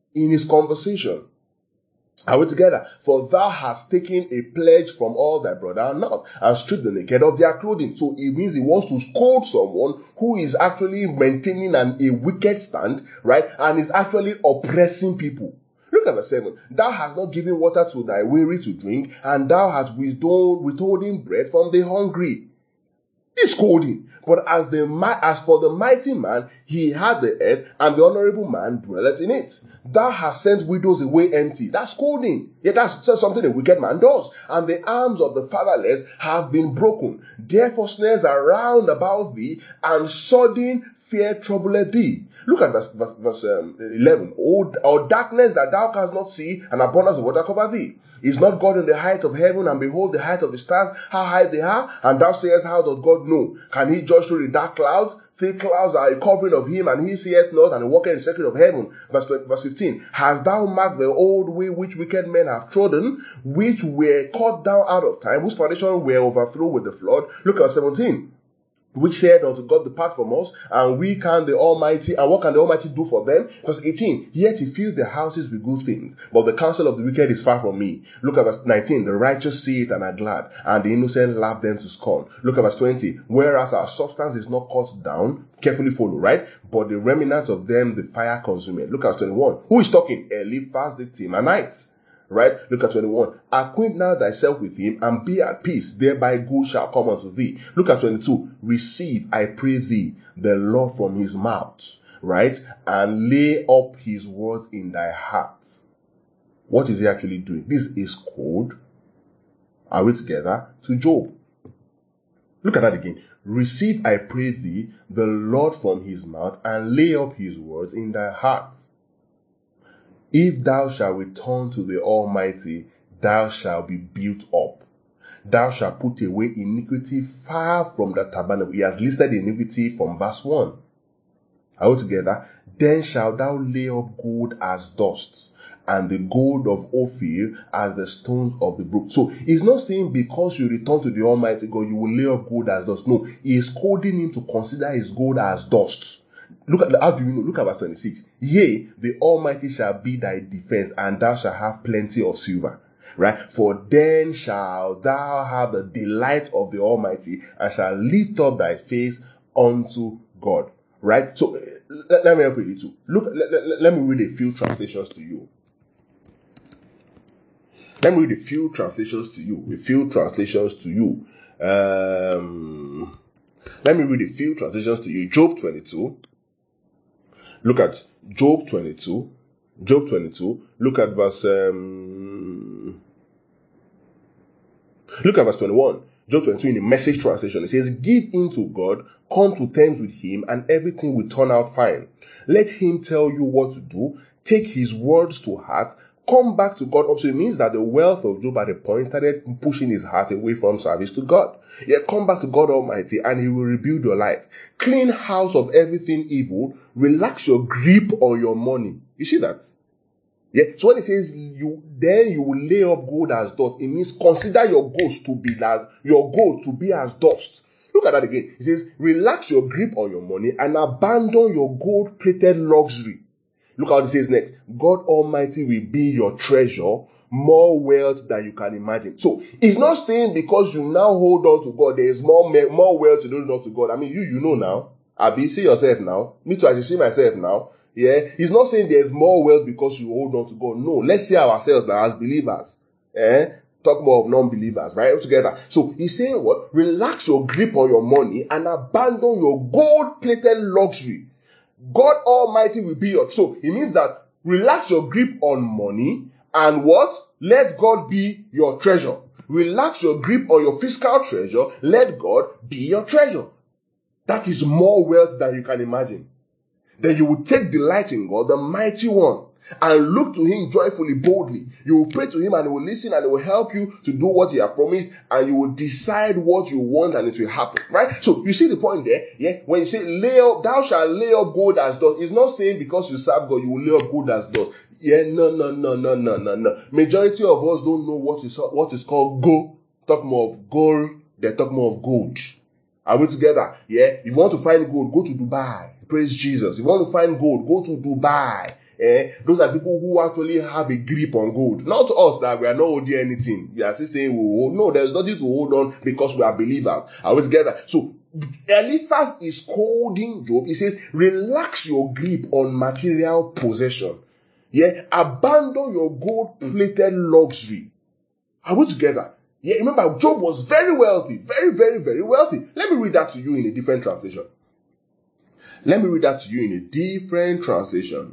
in his conversation. Are we together? For thou hast taken a pledge from all thy brother and not, and stripped the naked of their clothing. So it means he wants to scold someone who is actually maintaining an, a wicked stand, right? And is actually oppressing people. Look at verse seven. Thou hast not given water to thy weary to drink, and thou hast withhold, withholding bread from the hungry. He's scolding. But as the as for the mighty man, he had the earth, and the honorable man dwelleth in it. Thou hast sent widows away empty. That's scolding. Yeah, that's something a wicked man does. And the arms of the fatherless have been broken. Therefore snares are round about thee, and sudden fear troubleth thee. Look at verse, verse, verse um, eleven. O, o darkness that thou canst not see, and abundance of water cover thee. Is not God in the height of heaven, and behold the height of the stars, how high they are? And thou sayest, how does God know? Can he judge through the dark clouds? Thick clouds are a covering of him, and he seeth not, and he walketh in the secret of heaven. Verse, verse fifteen. Hast thou marked the old way which wicked men have trodden, which were cut down out of time, whose foundation were overthrown with the flood? Look at verse seventeen. Which said unto God, depart from us, and we can the Almighty, and what can the Almighty do for them? Verse eighteen, yet he fills their houses with good things, but the counsel of the wicked is far from me. Look at verse nineteen, the righteous see it and are glad, and the innocent laugh them to scorn. Look at verse twenty, whereas our substance is not cut down, carefully follow, right? But the remnant of them the fire consumeth. Look at twenty-one, who is talking? Eliphaz the Temanite. Right? Look at twenty-one. Acquaint now thyself with him, and be at peace. Thereby good shall come unto thee. Look at twenty-two. Receive, I pray thee, the law from his mouth. Right? And lay up his words in thy heart. What is he actually doing? This is code. Are we together? To Job. Look at that again. Receive, I pray thee, the Lord from his mouth, and lay up his words in thy heart. If thou shalt return to the Almighty, thou shalt be built up. Thou shalt put away iniquity far from the tabernacle. He has listed iniquity from verse one. Are we together? Then shalt thou lay up gold as dust, and the gold of Ophir as the stones of the brook. So he's not saying because you return to the Almighty God, you will lay up gold as dust. No, he is calling him to consider his gold as dust. Look at, how do you know? Look at verse twenty-six. Yea, the Almighty shall be thy defense, and thou shalt have plenty of silver. Right? For then shalt thou have the delight of the Almighty, and shall lift up thy face unto God. Right? So, let, let me help you too. Look, let, let, let me read a few translations to you. Let me read a few translations to you. A few translations to you. Um, let me read a few translations to you. Job twenty-two. Look at Job twenty-two. Job twenty-two. Look at verse, um, look at verse twenty-one. Job twenty-two in the Message translation. It says, give in to God, come to terms with him, and everything will turn out fine. Let him tell you what to do. Take his words to heart. Come back to God. Also, it means that the wealth of Job at a point started pushing his heart away from service to God. Yet come back to God Almighty, and he will rebuild your life. Clean house of everything evil. Relax your grip on your money. You see that? Yeah. So when it says you, then you will lay up gold as dust, it means consider your goals to be that your gold to be as dust. Look at that again. It says relax your grip on your money and abandon your gold-plated luxury. Look how it says next. God Almighty will be your treasure, more wealth than you can imagine. So it's not saying because you now hold on to God, there is more more wealth to hold on to God. I mean, you you know now. Abi, see yourself now. Me too, I should see myself now. Yeah, he's not saying there's more wealth because you hold on to God. No, let's see ourselves now as believers. Eh? Talk more of non-believers, right? All together. So he's saying what? Relax your grip on your money and abandon your gold-plated luxury. God Almighty will be your. So it means that relax your grip on money and what? Let God be your treasure. Relax your grip on your fiscal treasure. Let God be your treasure. That is more wealth than you can imagine. Then you will take delight in God, the mighty one, and look to him joyfully, boldly. You will pray to him and he will listen and he will help you to do what he has promised, and you will decide what you want and it will happen. Right? So you see the point there? Yeah. When you say lay up, thou shalt lay up gold as dust, it's not saying because you serve God, you will lay up gold as dust. Yeah, no, no, no, no, no, no, no. Majority of us don't know what is what is called gold. Talk more of gold, they talk more of gold. Are we together? Yeah. If you want to find gold, go to Dubai. Praise Jesus. If you want to find gold, go to Dubai. Eh? Those are people who actually have a grip on gold. Not us that we are not holding anything. We are still saying we hold. No, there's nothing to hold on because we are believers. Are we together? So Eliphaz is scolding Job. He says, relax your grip on material possession. Yeah, abandon your gold-plated luxury. Are we together? Yeah, remember, Job was very wealthy. Very, very, very wealthy. Let me read that to you in a different translation. Let me read that to you in a different translation.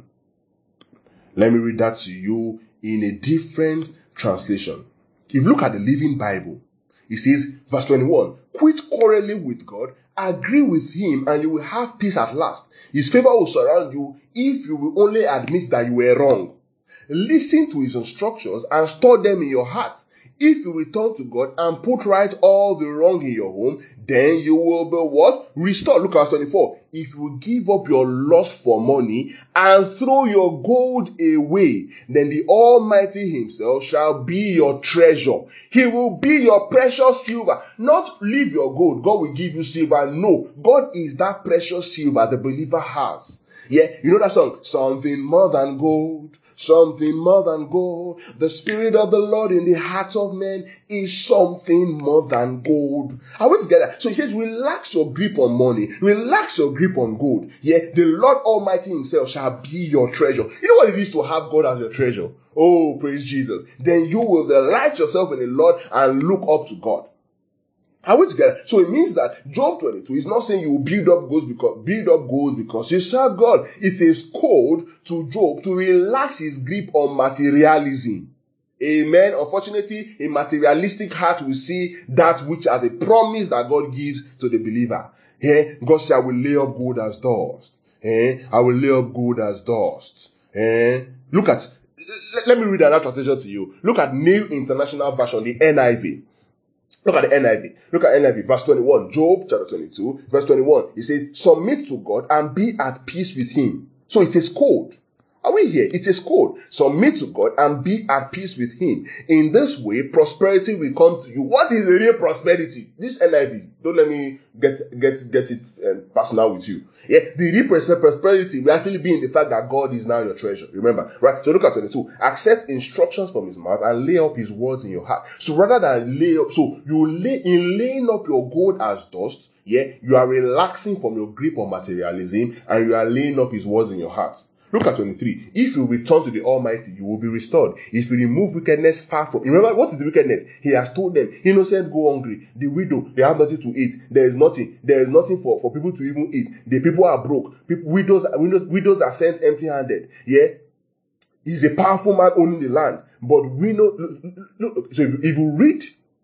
Let me read that to you in a different translation. If you look at the Living Bible, it says, verse twenty-one, quit quarreling with God, agree with him, and you will have peace at last. His favor will surround you if you will only admit that you were wrong. Listen to his instructions and store them in your heart. If you return to God and put right all the wrong in your home, then you will be what? Restored. Look at verse twenty-four. If you give up your lust for money and throw your gold away, then the Almighty himself shall be your treasure. He will be your precious silver. Not leave your gold. God will give you silver. No. God is that precious silver the believer has. Yeah. You know that song? Something more than gold. Something more than gold. The Spirit of the Lord in the heart of men is something more than gold. Are we together? So he says, relax your grip on money. Relax your grip on gold. Yeah, the Lord Almighty himself shall be your treasure. You know what it is to have God as your treasure? Oh, praise Jesus. Then you will delight yourself in the Lord and look up to God. Are we together? So it means that Job twenty-two is not saying you will build up gold because build up gold because you serve God. It is called to Job to relax his grip on materialism. Amen. Unfortunately, a materialistic heart will see that which as a promise that God gives to the believer. Eh? God said, I will lay up gold as dust. Eh? I will lay up gold as dust. Eh? Look at, let, let me read another translation to you. Look at New International Version, the N I V. Look at the N I V. Look at N I V, verse twenty-one. Job chapter twenty-two, verse twenty-one. It says, submit to God and be at peace with him. So it is called. Are we here? It is called. Submit to God and be at peace with him. In this way, prosperity will come to you. What is the real prosperity? This N I V. Don't let me get get get it um, personal with you. Yeah, the real prosperity will actually be in the fact that God is now your treasure. Remember, right? So look at twenty-two. Accept instructions from his mouth and lay up his words in your heart. So rather than lay up, so you lay in laying up your gold as dust. Yeah, you are relaxing from your grip on materialism and you are laying up his words in your heart. Look at twenty-three. If you return to the Almighty, you will be restored. If you remove wickedness far from... Remember, what is the wickedness? He has told them, innocent go hungry. The widow, they have nothing to eat. There is nothing. There is nothing for, for people to even eat. The people are broke. People, widows, widows, widows are sent empty-handed. Yeah? He's a powerful man owning the land. But we know... Look, look, so if, if you read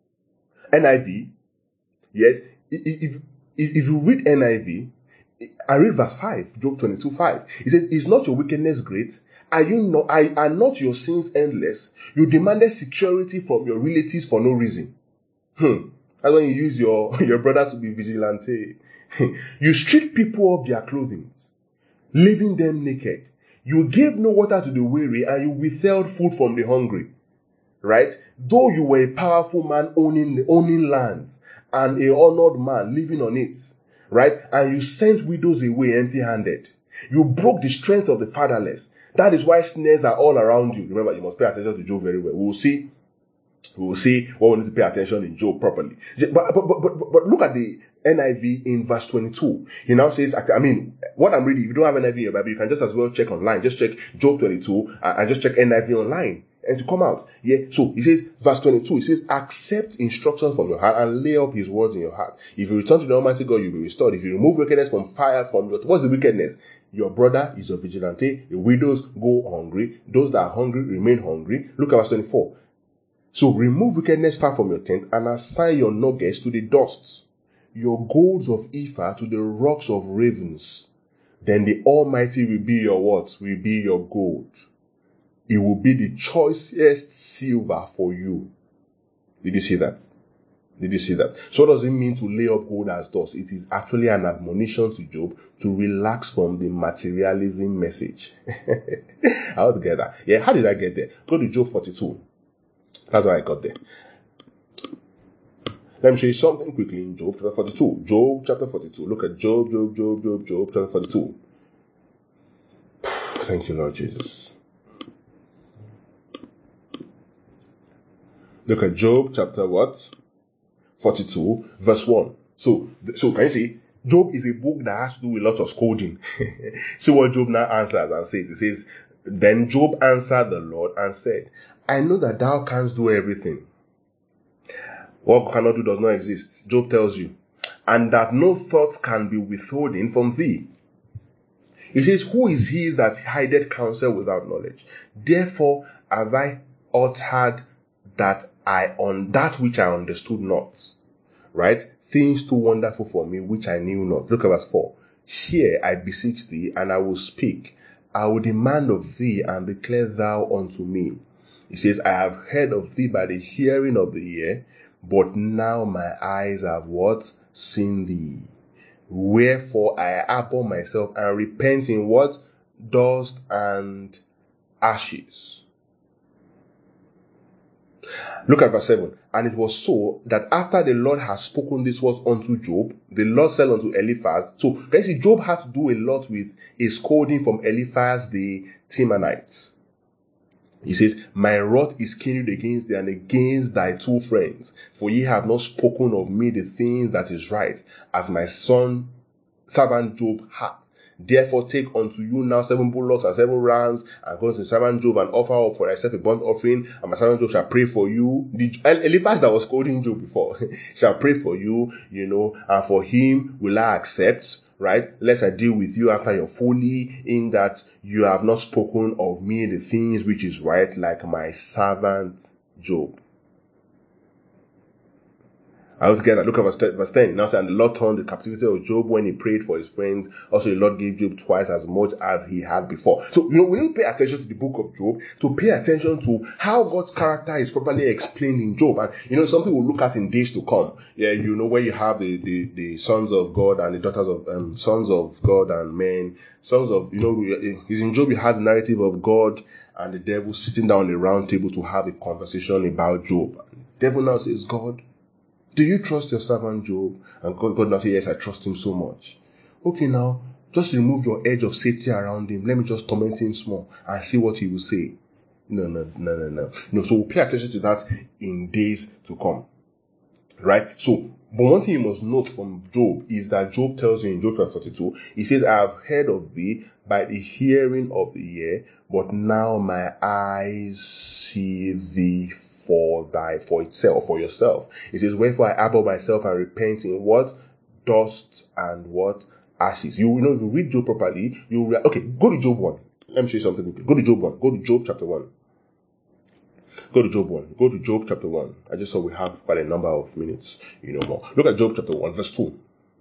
N I V, yes, if, if, if, if you read N I V, I read verse five, Job twenty-two five. It says, is not your wickedness great? Are you not, are, are not your sins endless? You demanded security from your relatives for no reason. Hmm. That's when you use your, your brother to be vigilante. You strip people of their clothing, leaving them naked. You gave no water to the weary and you withheld food from the hungry. Right? Though you were a powerful man owning, owning lands and a honored man living on it. Right? And you sent widows away empty-handed. You broke the strength of the fatherless. That is why snares are all around you. Remember, you must pay attention to Job very well. We will see. We will see what we need to pay attention in Job properly. But, but, but, but, but look at the N I V in verse twenty-two. He now says, I mean, what I'm reading, if you don't have N I V in your Bible, you can just as well check online. Just check Job twenty-two and just check N I V online. And to come out. Yeah. So he says, verse twenty-two, he says, accept instructions from your heart and lay up his words in your heart. If you return to the Almighty God, you'll be restored. If you remove wickedness from fire from your, what's the wickedness? Your brother is a vigilante. The widows go hungry. Those that are hungry remain hungry. Look at verse twenty-four. So remove wickedness far from your tent and assign your nuggets to the dust, your golds of Ephah to the rocks of ravens. Then the Almighty will be your what? Will be your gold. It will be the choicest silver for you. Did you see that? Did you see that? So what does it mean to lay up gold as dust? It is actually an admonition to Job to relax from the materialism message. All together. Yeah, how did I get there? Go to Job forty-two. That's how I got there. Let me show you something quickly in Job chapter forty-two. Job chapter forty-two. Look at Job, Job, Job, Job, Job chapter forty-two. Thank you, Lord Jesus. Look at Job chapter what? forty-two, verse one. So, so can you see? Job is a book that has to do with lots of scolding. See what Job now answers and says. He says, then Job answered the Lord and said, I know that thou canst do everything. What cannot do does not exist. Job tells you. And that no thought can be withholden from thee. He says, who is he that hideth counsel without knowledge? Therefore have I uttered that I on that which I understood not. Right? Things too wonderful for me which I knew not. Look at verse four. Hear, I beseech thee, and I will speak. I will demand of thee, and declare thou unto me. He says, I have heard of thee by the hearing of the ear, but now my eyes have what? Seen thee. Wherefore I abhor myself and repent in what? Dust and ashes. Look at verse seven. And it was so that after the Lord had spoken this words unto Job, the Lord said unto Eliphaz. So basically, Job had to do a lot with a scolding from Eliphaz the Temanites. He says, my wrath is kindled against thee and against thy two friends, for ye have not spoken of me the things that is right, as my son servant Job hath. Therefore take unto you now seven bullocks and seven rams, and go to servant Job and offer up for thyself a burnt offering, and my servant Job shall pray for you. The Eliphaz that was scolding Job before shall pray for you, you know, and for him will I accept, right? Lest I deal with you after your folly, in that you have not spoken of me the things which is right, like my servant Job. I was getting that. Look at verse ten. Now saying, the Lord turned the captivity of Job when he prayed for his friends. Also, the Lord gave Job twice as much as he had before. So, you know, we don't pay attention to the book of Job to pay attention to how God's character is properly explained in Job. And, you know, something we'll look at in days to come. Yeah, you know, where you have the, the, the sons of God and the daughters of, um, sons of God and men. Sons of, you know, is in Job, you have the narrative of God and the devil sitting down on a round table to have a conversation about Job. The devil now says, God, do you trust your servant Job? And God, God now says, yes, I trust him so much. Okay, now, just remove your edge of safety around him. Let me just torment him small and see what he will say. No, no, no, no, no. No, so we'll pay attention to that in days to come. Right? So, but one thing you must note from Job is that Job tells you in Job chapter forty-two, he says, I have heard of thee by the hearing of the ear, but now my eyes see thee for thy, for itself, for yourself. It says, wherefore I abhor myself and repent in what? Dust and what? Ashes. You, you know, if you read Job properly, you will, okay, go to Job one. Let me show you something. Go to Job one. Go to Job chapter one. Go to Job one. Go to Job chapter one. I just saw we have quite a number of minutes, you know, more. Look at Job chapter one, verse two.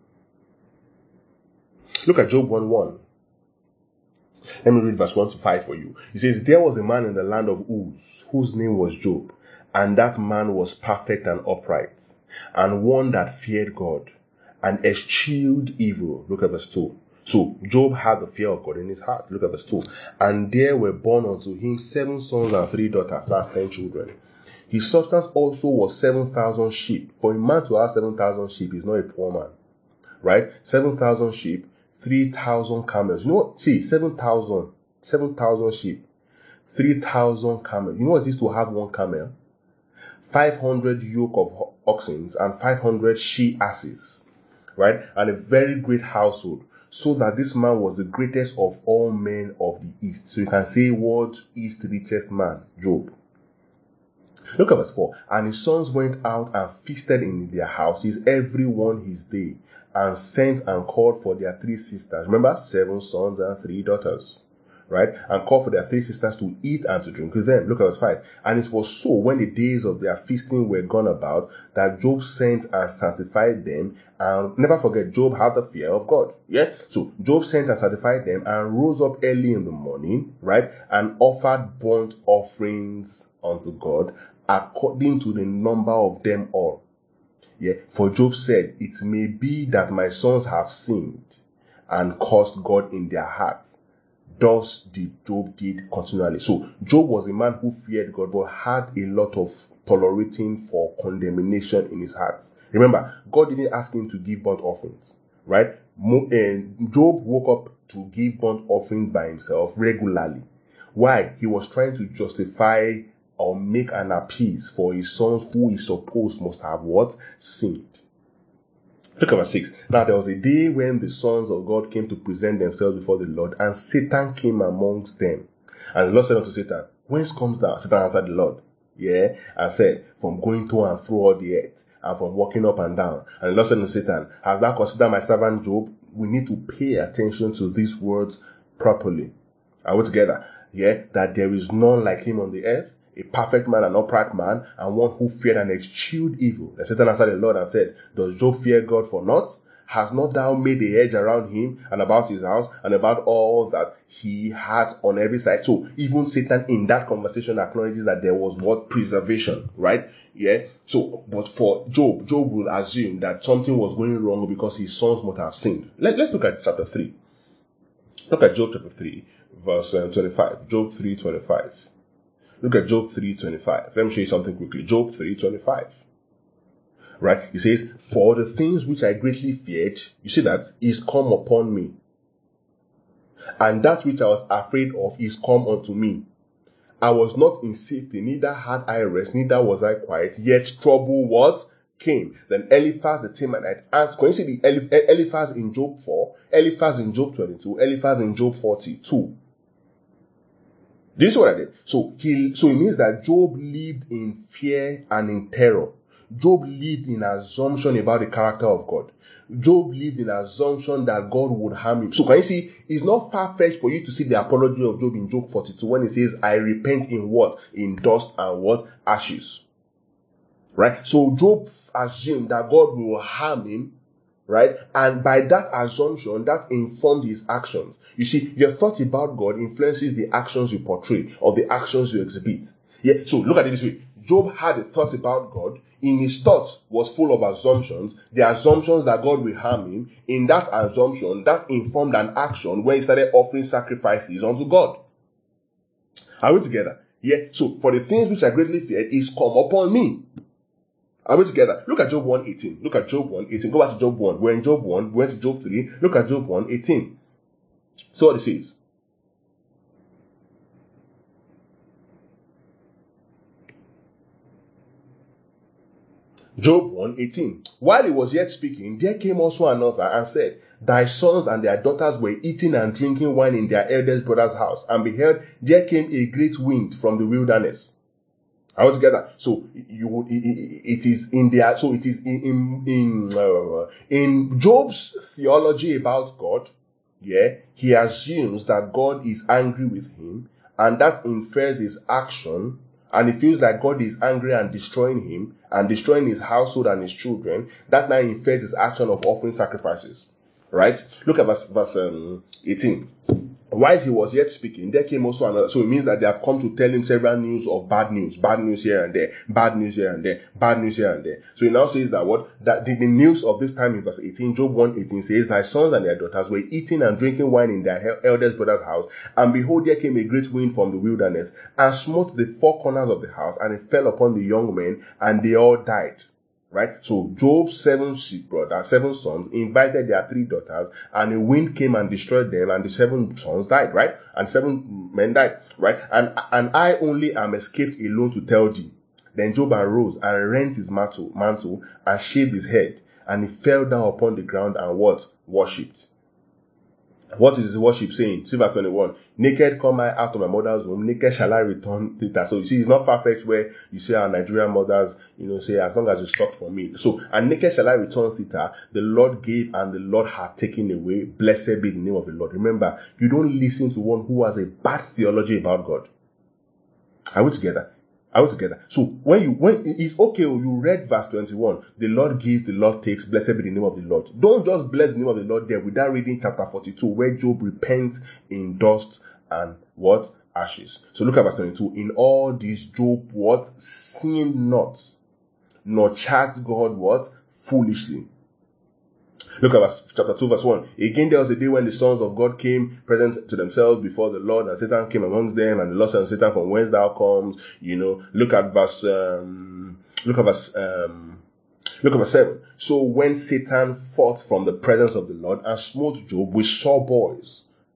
Look at Job one one. Let me read verse one to five for you. It says, there was a man in the land of Uz, whose name was Job. And that man was perfect and upright, and one that feared God, and eschewed evil. Look at verse two. So, Job had the fear of God in his heart. Look at verse two. And there were born unto him seven sons and three daughters, that's ten children. His substance also was seven thousand sheep. For a man to have seven thousand sheep is not a poor man. Right? seven thousand sheep, three thousand camels. You know what? See, seven thousand. seven thousand sheep, three thousand camels. You know what it is to have one camel? five hundred yoke of oxen and five hundred she asses, right? And a very great household, so that this man was the greatest of all men of the East. So you can say, what is the richest man? Job. Look at verse four. And his sons went out and feasted in their houses, every one his day, and sent and called for their three sisters. Remember, seven sons and three daughters. Right? And called for their three sisters to eat and to drink with them. Look at verse five. And it was so, when the days of their feasting were gone about, that Job sent and sanctified them. And never forget, Job had the fear of God. Yeah? So, Job sent and sanctified them and rose up early in the morning, right? And offered burnt offerings unto God, according to the number of them all. Yeah? For Job said, it may be that my sons have sinned and cursed God in their hearts. Thus did Job did continually. So Job was a man who feared God, but had a lot of tolerating for condemnation in his heart. Remember, God didn't ask him to give burnt offerings, right? Job woke up to give burnt offerings by himself regularly. Why? He was trying to justify or make an appease for his sons who he supposed must have what? Sinned. Look at verse six. Now there was a day when the sons of God came to present themselves before the Lord, and Satan came amongst them. And the Lord said unto Satan, Whence comes thou? Satan answered the Lord, yeah, and said, From going to and through all the earth, and from walking up and down. And the Lord said unto Satan, Hast thou considered my servant Job? We need to pay attention to these words properly. Are we together? Yeah, that there is none like him on the earth, a perfect man, an upright man, and one who feared and eschewed evil. And Satan answered the Lord and said, Does Job fear God for naught? Hast not thou made a hedge around him and about his house and about all that he had on every side? So even Satan in that conversation acknowledges that there was what? Preservation, right? Yeah. So, but for Job, Job will assume that something was going wrong because his sons must have sinned. Let, let's look at chapter three. Look at Job chapter three, verse um, twenty-five. Job three twenty-five. Look at Job three twenty-five. Let me show you something quickly. Job three twenty-five. Right? He says, For the things which I greatly feared, you see that, is come upon me. And that which I was afraid of is come unto me. I was not in safety, neither had I rest, neither was I quiet, yet trouble what? Came. Then Eliphaz the Temanite answered. Can you see the Eliphaz in Job four, Eliphaz in Job twenty-two, Eliphaz in Job forty-two? Do you see what I did? So he, so it means that Job lived in fear and in terror. Job lived in assumption about the character of God. Job lived in assumption that God would harm him. So can you see, it's not far-fetched for you to see the apology of Job in Job forty-two when he says, I repent in what? In dust and what? Ashes. Right? So Job assumed that God will harm him, right? And by that assumption, that informed his actions. You see, your thought about God influences the actions you portray or the actions you exhibit. Yeah. So look at it this way. Job had a thought about God. In his thought was full of assumptions. The assumptions that God will harm him. In that assumption, that informed an action where he started offering sacrifices unto God. Are we together? Yeah. So for the things which I greatly feared is come upon me. Are we together? Look at Job one eighteen. Look at Job one eighteen. Go back to Job one. We're in Job one. We went to Job three. Look at Job one eighteen. So what it says. Job one eighteen. While he was yet speaking, there came also another and said, Thy sons and their daughters were eating and drinking wine in their eldest brother's house. And behold, there came a great wind from the wilderness. Are we together? So you, it, it is in their, so it is in in in, uh, in Job's theology about God. Yeah, he assumes that God is angry with him, and that infers his action. And he feels like God is angry and destroying him and destroying his household and his children. That now infers his action of offering sacrifices. Right? Look at verse, verse um, eighteen. While he was yet speaking, there came also another. So it means that they have come to tell him several news of bad news. Bad news here and there. Bad news here and there. Bad news here and there. So he now says that what? That the, the news of this time in verse eighteen, Job one eighteen says, Thy sons and their daughters were eating and drinking wine in their eldest brother's house. And behold, there came a great wind from the wilderness and smote the four corners of the house, and it fell upon the young men, and they all died. Right? So Job's seven brothers, seven sons, invited their three daughters, and a wind came and destroyed them, and the seven sons died, right? And seven men died, right? And and I only am escaped alone to tell thee. Then Job arose and rent his mantle, mantle and shaved his head, and he fell down upon the ground and what? Worshipped. What is his worship saying? See verse twenty-one. Naked come I out of my mother's womb, naked shall I return thither. So you see, it's not far-fetched where you say our Nigerian mothers, you know, say, as long as you stop for me. So, and naked shall I return thither. The Lord gave and the Lord hath taken away. Blessed be the name of the Lord. Remember, you don't listen to one who has a bad theology about God. Are we together? Are we together? So when you, when it's okay, you read verse twenty-one, the Lord gives, the Lord takes, blessed be the name of the Lord. Don't just bless the name of the Lord there without reading chapter forty-two, where Job repents in dust and what? Ashes. So look at verse twenty-two. In all this, Job what? Sinned not, nor charged God what? Foolishly. Look at verse, chapter two, verse one. Again, there was a day when the sons of God came present to themselves before the Lord, and Satan came amongst them, and the Lord said, Satan, from whence thou comes? You know, look at verse, um, look at verse, um, look at verse seven. So when Satan fought from the presence of the Lord and smote Job with sore boils,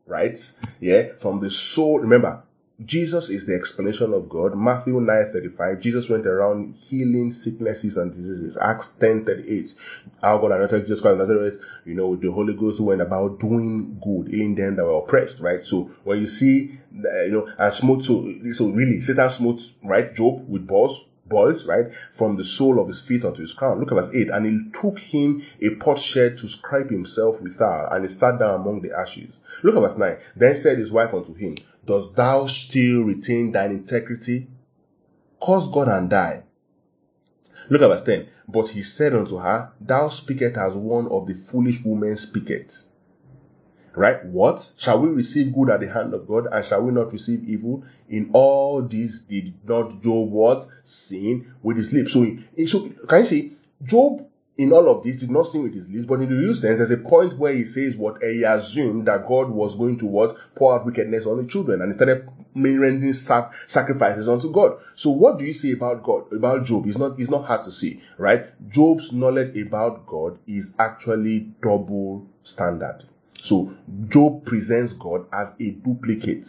right? Yeah, from the soul. Remember, Jesus is the explanation of God. Matthew nine thirty-five, Jesus went around healing sicknesses and diseases. Acts ten thirty-eight, our God anointed Jesus Christ of Nazareth, you know, with the Holy Ghost, who went about doing good, healing them that were oppressed, right? So when you see, uh, you know, and smote, so, so really, Satan smote, right, Job with balls, boils, right, from the sole of his feet unto his crown. Look at verse eight. And he took him a potsherd to scrape himself withal, and he sat down among the ashes. Look at verse nine. Then said his wife unto him, Dost thou still retain thine integrity? Curse God and die. Look at verse ten. But he said unto her, Thou speakest as one of the foolish women speaketh. Right? What? Shall we receive good at the hand of God, and shall we not receive evil? In all this did not Job what? Sin with his lips. So, so can you see? Job, in all of this, did not sin with his lips, but in the real sense, there's a point where he says what? He assumed that God was going to what? Pour out wickedness on the children, and he started rendering sac- sacrifices unto God. So what do you say about God, about Job? It's not, it's not hard to see, right? Job's knowledge about God is actually double standard. So Job presents God as a duplicate.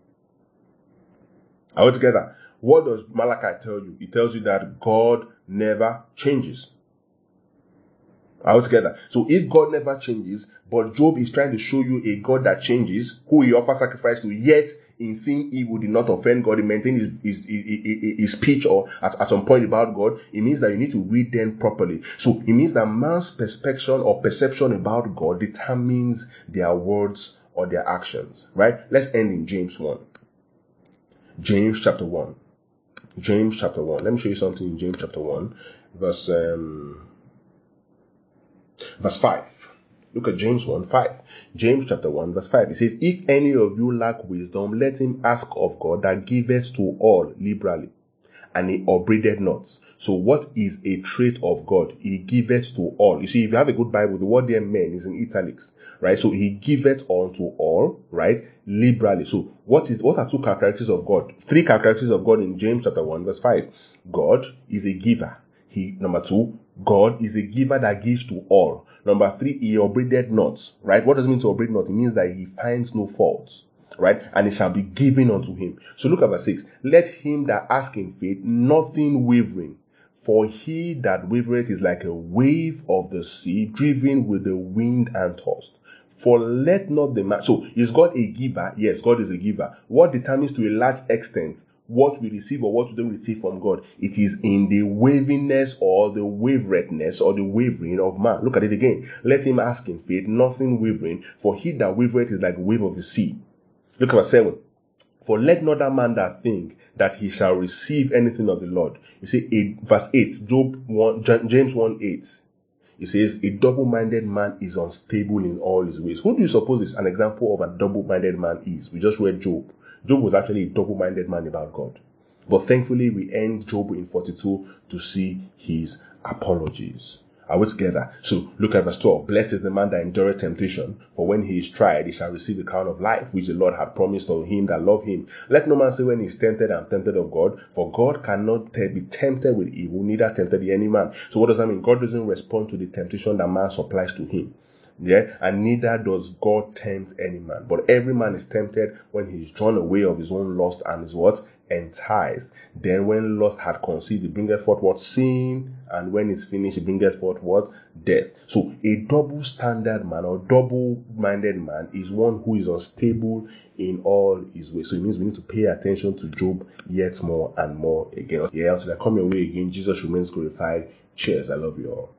Are we together? What does Malachi tell you? It tells you that God never changes. Are we together? So if God never changes, but Job is trying to show you a God that changes, who he offers sacrifice to, yet in seeing evil did not offend God, he maintained his, his, his, his speech or at, at some point about God, it means that you need to read them properly. So it means that man's perception or perception about God determines their words or their actions, right? Let's end in James one. James chapter one. James chapter one. Let me show you something in James chapter one, verse, um, verse five. Look at James one five. James chapter one verse five. It says, If any of you lack wisdom, let him ask of God that giveth to all liberally, and he upbraideth not. So what is a trait of God? He giveth to all. You see, if you have a good Bible, the word there, men, is in italics, right? So he giveth unto all, right? Liberally. So what is, what are two characteristics of God? Three characteristics of God in James chapter one verse five. God is a giver. He, number two, God is a giver that gives to all. Number three, he upbraided not, right? What does it mean to upbraid not? It means that he finds no faults, right? And it shall be given unto him. So look at verse six. Let him that ask in faith, nothing wavering. For he that wavereth is like a wave of the sea, driven with the wind and tossed. For let not the man... So is God a giver? Yes, God is a giver. What determines to a large extent what we receive or what we don't receive from God? It is in the waviness or the waveredness or the wavering of man. Look at it again. Let him ask in faith, nothing wavering. For he that wavereth is like a wave of the sea. Look at verse seven. For let not that man that think that he shall receive anything of the Lord. You see, eight, verse eight, Job one, James one eight. It says, a double-minded man is unstable in all his ways. Who do you suppose is an example of a double-minded man is? We just read Job. Job was actually a double-minded man about God. But thankfully, we end Job in forty-two to see his apologies. Are we together? So look at verse twelve. Blessed is the man that endureth temptation, for when he is tried, he shall receive the crown of life, which the Lord hath promised unto him that love him. Let no man say when he is tempted, I am tempted of God, for God cannot be tempted with evil, neither tempted any man. So what does that mean? God doesn't respond to the temptation that man supplies to him. Yeah, and neither does God tempt any man. But every man is tempted when he is drawn away of his own lust and is what? Enticed. Then when lust had conceived, it bringeth forth what? Sin. And when it's finished, it bringeth forth what? Death. So a double standard man or double-minded man is one who is unstable in all his ways. So it means we need to pay attention to Job yet more and more again. Yeah, until I come your way again, Jesus remains glorified. Cheers. I love you all.